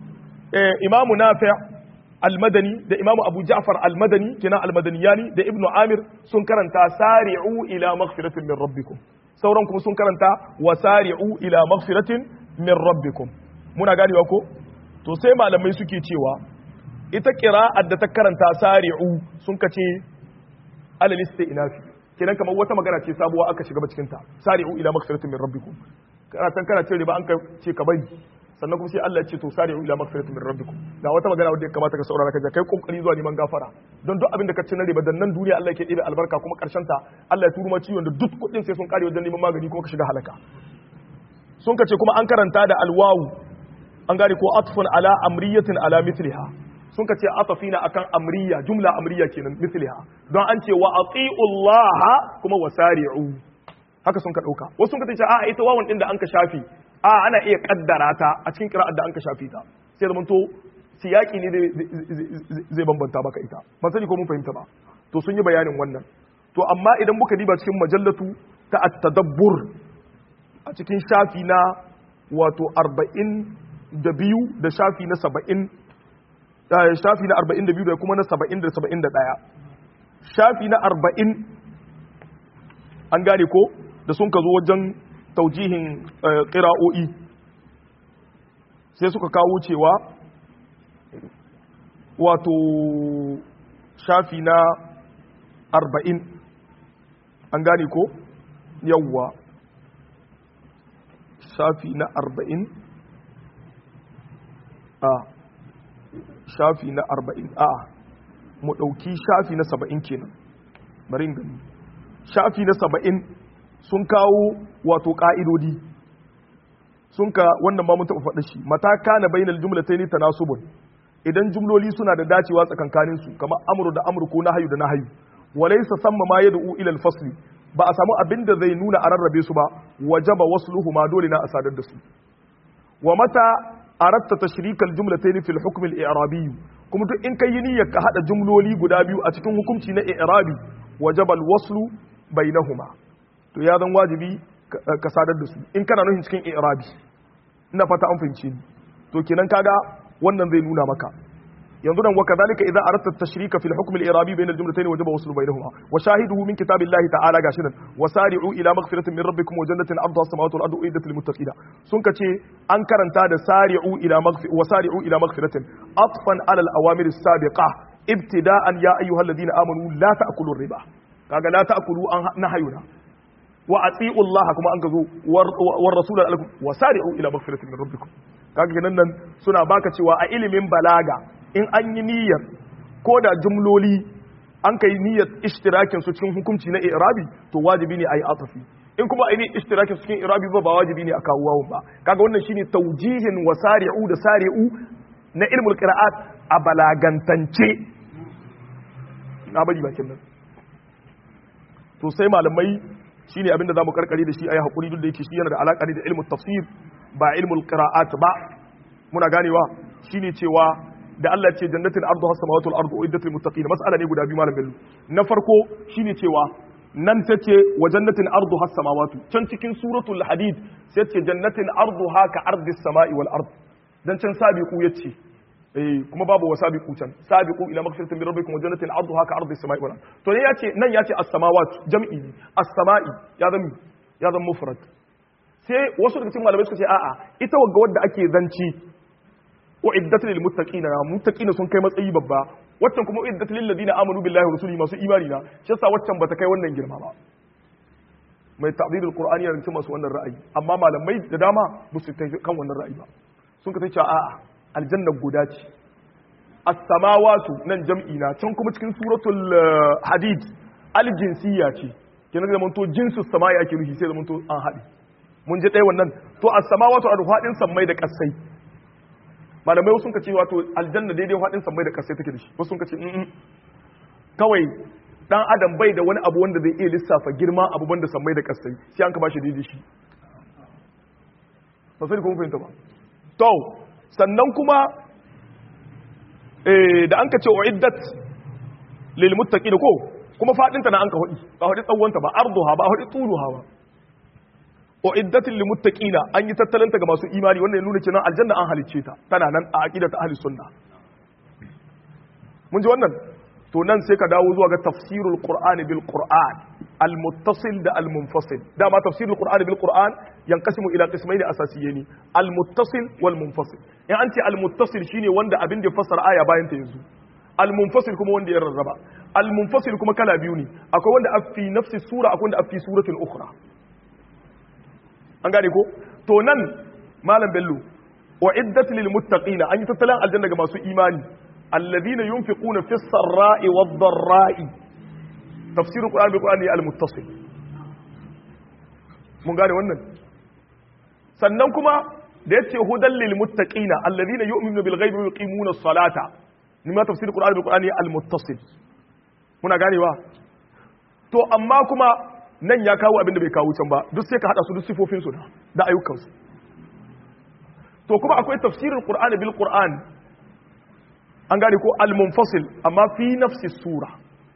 imamu nafi' al-madani da imamu abu ja'far al-madani kina al-madaniyani da ibnu amir sun karanta sari'u ila maghfiratin min rabbikum sauran kuma sun karanta wasari'u ila maghfiratin min rabbikum muna ganewa ko to sai malamai suke cewa ita qira'ar da ta karanta sari'u sun kace alal istinafi kenan kamar wata magana ce sabuwa aka shiga cikin ta sari'u ila maghfiratin min rabbikum kana ce riba an ka ce ka bari sannan kuma sai Allah ya ce to sari'u ila maghfiratin min rabbikum ga wata magana wadda ya kamata ka saurara ka je kai kokari zuwa neman gafara don duk abin da ka ci na riba dan nan duniya Allah yake ɗebe albarka kuma karshen ta Allah ya turo ma ciwon da duk kuɗin sai sun kare wajen neman magani kuma ka shiga halaka sun ka ce kuma an karanta da alwawu an gane ko atfun ala amriyatin ala mithliha sun ka ce atafina akan amriya jumla amriya kenan mithliha don an ce wa atiullaha kuma wasari'u haka sun ka dauka wasu sun ka ce a ita wawan din da an ka shafi a ana iya kaddara ta a cikin qira'ar da an ka shafi ta sai da to siyaki ne zai bambanta baka ita ban sani ko mun fahimta ba to sun yi bayanin wannan to amma idan muka diba cikin majallatu ta at-tadabbur a cikin shafi na wato 42 da shafi na 70 shafi na 42 da kuma na 70 da 71 shafi na 40 an gane ko da sun ka zo wajen taujihin ƙira'o'i sai suka kawo cewa wato shafi na 40 an gane ko yawwa shafi na 40 shafi na 40 mu ɗauki shafi na 70 kenan bari gani shafi na 70 sun kawo wato ƙa'idodi sun ka wannan ba mun taɓa faɗa shi mataka na bainal jumlatayn tanasubun idan jumloli suna da dacewa tsakankanin su kamar amru da amru ko nahyu da nahyu walaysa samma ma yad'u ila al-fasli ba a samu abin da zai nuna a rarrabe su ba wajaba wasluhuma dole na a sadar da su wa mata aratta tashrikal jumlatayn fil hukm al-i'rabi kuma duk in kai niyyar ka hada jumloli guda biyu a cikin hukunci na i'rabi wajaba al-waslu bainahuma to ya zan wajibi ka sadar da su in kana nufin cikin i'rabi ina fata an fahimce ni to kenan kaga wannan zai nuna maka yanzu nan wa kadhalika idza aradta at-tashrika fi al-hukm al-i'rabi bayna al-jumlatayn wajaba waslu bainahuma wa shahiduhu min kitabillahi ta'ala gashinan wasari'u ila maghfiratin min rabbikum wa jannatin 'arduha as-samawati wal ardu uiddat lil muttaqin sun kace an karanta da sari'u ila maghfiratin atfan ala al-awamir as-sabiqa ibtida'an ya ayyuhalladhina amanu la ta'kulu ar-riba kaga la ta'kulu an nahayuna wa ati'u Allah kuma an gazo war rasul alaikum wasari'u ila maghfiratin min rabbikum kaga nan suna baka cewa a ilimin balaga in an yi niyyar ko da jumloli an kai niyyar ishtirakin su cikin hukunci na i'rabi to wajibi ne a yi atafi in kuma a yi ishtirakin su cikin i'rabi ba wajibi ne a kawo wawun ba kaga wannan shine taujihin wasari'u da sari'u na ilmul qira'at a balagantance na bari bakin nan to sai malamai shine abinda zamu karkare da shi ayi hakuri duk da yake shi yana da alaka da ilmul tafsir ba ilmul qira'at ba muna ganewa shine cewa da Allah ce jannatin arduha samawati wal ardu uiddat lil muttaqin mas'ala ne guda biyu malam bello na farko shine cewa nan tace wa jannatin arduha samawati can cikin suratul hadid sai ce jannatin arduha ka ardis samai wal ard dan can sabiqu yace kuma babu wasabiqu can sabiqu ila maghfiratin min rabbikum wa jannatin arduha ka ardis samai wal ard to ne yace nan yace as-samawati jam'i as-samai ya zama mufrad sai wasu daga cikin malamai suka ce a'a ita wagga wadda ake zanci uiddat lil muttaqina sun kai matsayi babba waccan kuma uiddat lil ladina amanu billahi wa rasulihi masu imani na shi yasa waccan bata kai wannan girma ba mai ta'dilul qur'ani yana cikin masu wannan ra'ayi amma malamai da dama ba su kai kan wannan ra'ayi ba sun ka ce a'a aljanna guda ce as-samawatu nan jam'i na can kuma cikin suratul hadid al-jinsiyya ce kenan da manto jinsus samai ake ruhi sai da manto an haɗe mun ji ɗaya wannan to as-samawatu al-fadin sammai da kasai malamai sun kace wato aljanna daidai fadin sammai da kasai take da shi wasu sun kace kawai dan adam bai da wani abu wanda zai iya lissafa girma abu banda sammai da kasai sai an ka bashi daidai shi ba sai kuma fahimta ba to sannan kuma da an kace uiddat lil muttaqin ko kuma fadin ta na an ka hudi ba hudi tsawon ta ba arduha ba hudi tuluha ba uiddatil lil muttaqina an yi tattalanta ga masu imani wannan ya nuna cewa aljanna an halicce ta tana nan a aqidatu ahli sunna mun ji wannan to nan sai ka dawo zuwa ga tafsirul qur'ani bil qur'an al muttasil da al munfasil dama tafsirul qur'ani bil qur'an yanqasimu ila qismayn asasiyyin al muttasil wal munfasil in an ce al muttasil shine wanda abin da ya fassara aya bayan ta yanzu al munfasil kuma wanda ya rarraba al munfasil kuma kala biyu ne akwai wanda afi nafsi sura akwai wanda afi suratul ukhra an gane ko to nan malam bello wa iddat lil muttaqina an yi tattalan aljanna ga masu imani alladhina yunfiquna fis sarra'i wad dharra'i tafsirul qur'an bil qur'ani al muttasil mun gane wannan sannan kuma da yace hudan lil muttaqina alladhina yu'minuna bil ghaibi wa yuqimuna as-salata nima tafsirul qur'an bil qur'ani al muttasil muna ganewa to amma kuma nan ya kawo abin da bai kawo can ba duk sai ka hada su duk sifofin su da ayyukan su to kuma akwai tafsirul qur'ani bil qur'an an gane ko al munfasil amma fi nafsi sura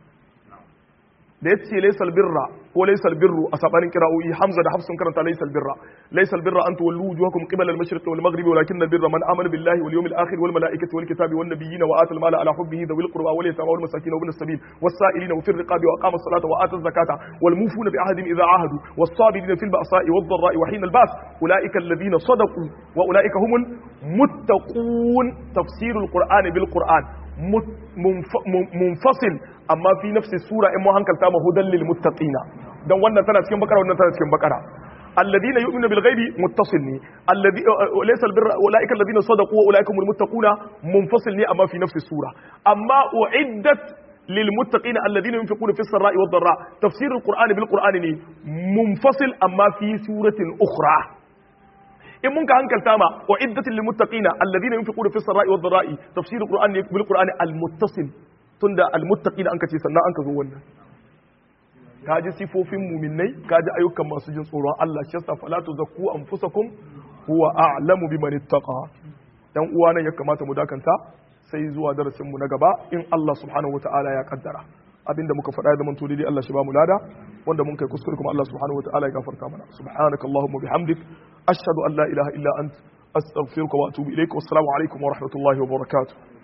da yace laysal birra ko laysal birru a sabanin qira'o'i hamza da hafsun karanta laysal birra an tuwallu wujuhakum qibala al mashriq wal maghrib walakin al birra man amana billahi wal yawmil akhir wal malaikati wal kitabi wan nabiyyin wa atal mala ala hubbihi dhawil qurba wal yatama wal masakin wa ibn as-sabil was sa'ilina wa fir riqabi wa aqama as-salata wa ata az-zakata wal mufuna bi ahdihim idha ahadu was sabirina fil ba'sa'i wad dharra'i wa hina al ba's ulaika alladhina sadaqu wa ulaika humul muttaqun tafsirul qur'ani bil qur'an munfasil amma fi nafsi sura in mu hankalta ma hudan lil muttaqina dan wannan tana cikin bakara wannan tana cikin bakara alladhina yu'minuna bil ghaibi muttasil ne alladhi laysa al birra ulaika alladhina sadaqu wa ulaika humul muttaquna munfasil ne amma fi nafsi sura amma uiddat lil muttaqina alladhina yunfiquna fis sarra'i wad dharra tafsir al qur'ani bil qur'ani ne munfasil amma fi suratin ukhra in mun ka hankalta ma wa iddatul lil muttaqina alladhina yunfiquna fis sarai wad dharai tafsir alquran bil qur'ani al muttasil tunda al muttaqina an kace sannan an ka zo wannan kaji sifofin mu'minai kaji ayyukan masu jin tsoron Allah shi yasa fala tuzakku anfusakum huwa a'lamu biman ittaqa dan uwa nan ya kamata mu dakanta sai zuwa darasin mu na gaba in Allah subhanahu wataala ya kaddara abinda muka faɗa da manto dai Allah shi ba mu lada wanda mun kai kuskure kuma Allah subhanahu wataala ya gafarta mana subhanakallahumma bihamdik ashhadu an la ilaha illa ant astaghfiruka wa atubu ilaik wassalamu alaikum wa rahmatullahi wa barakatuh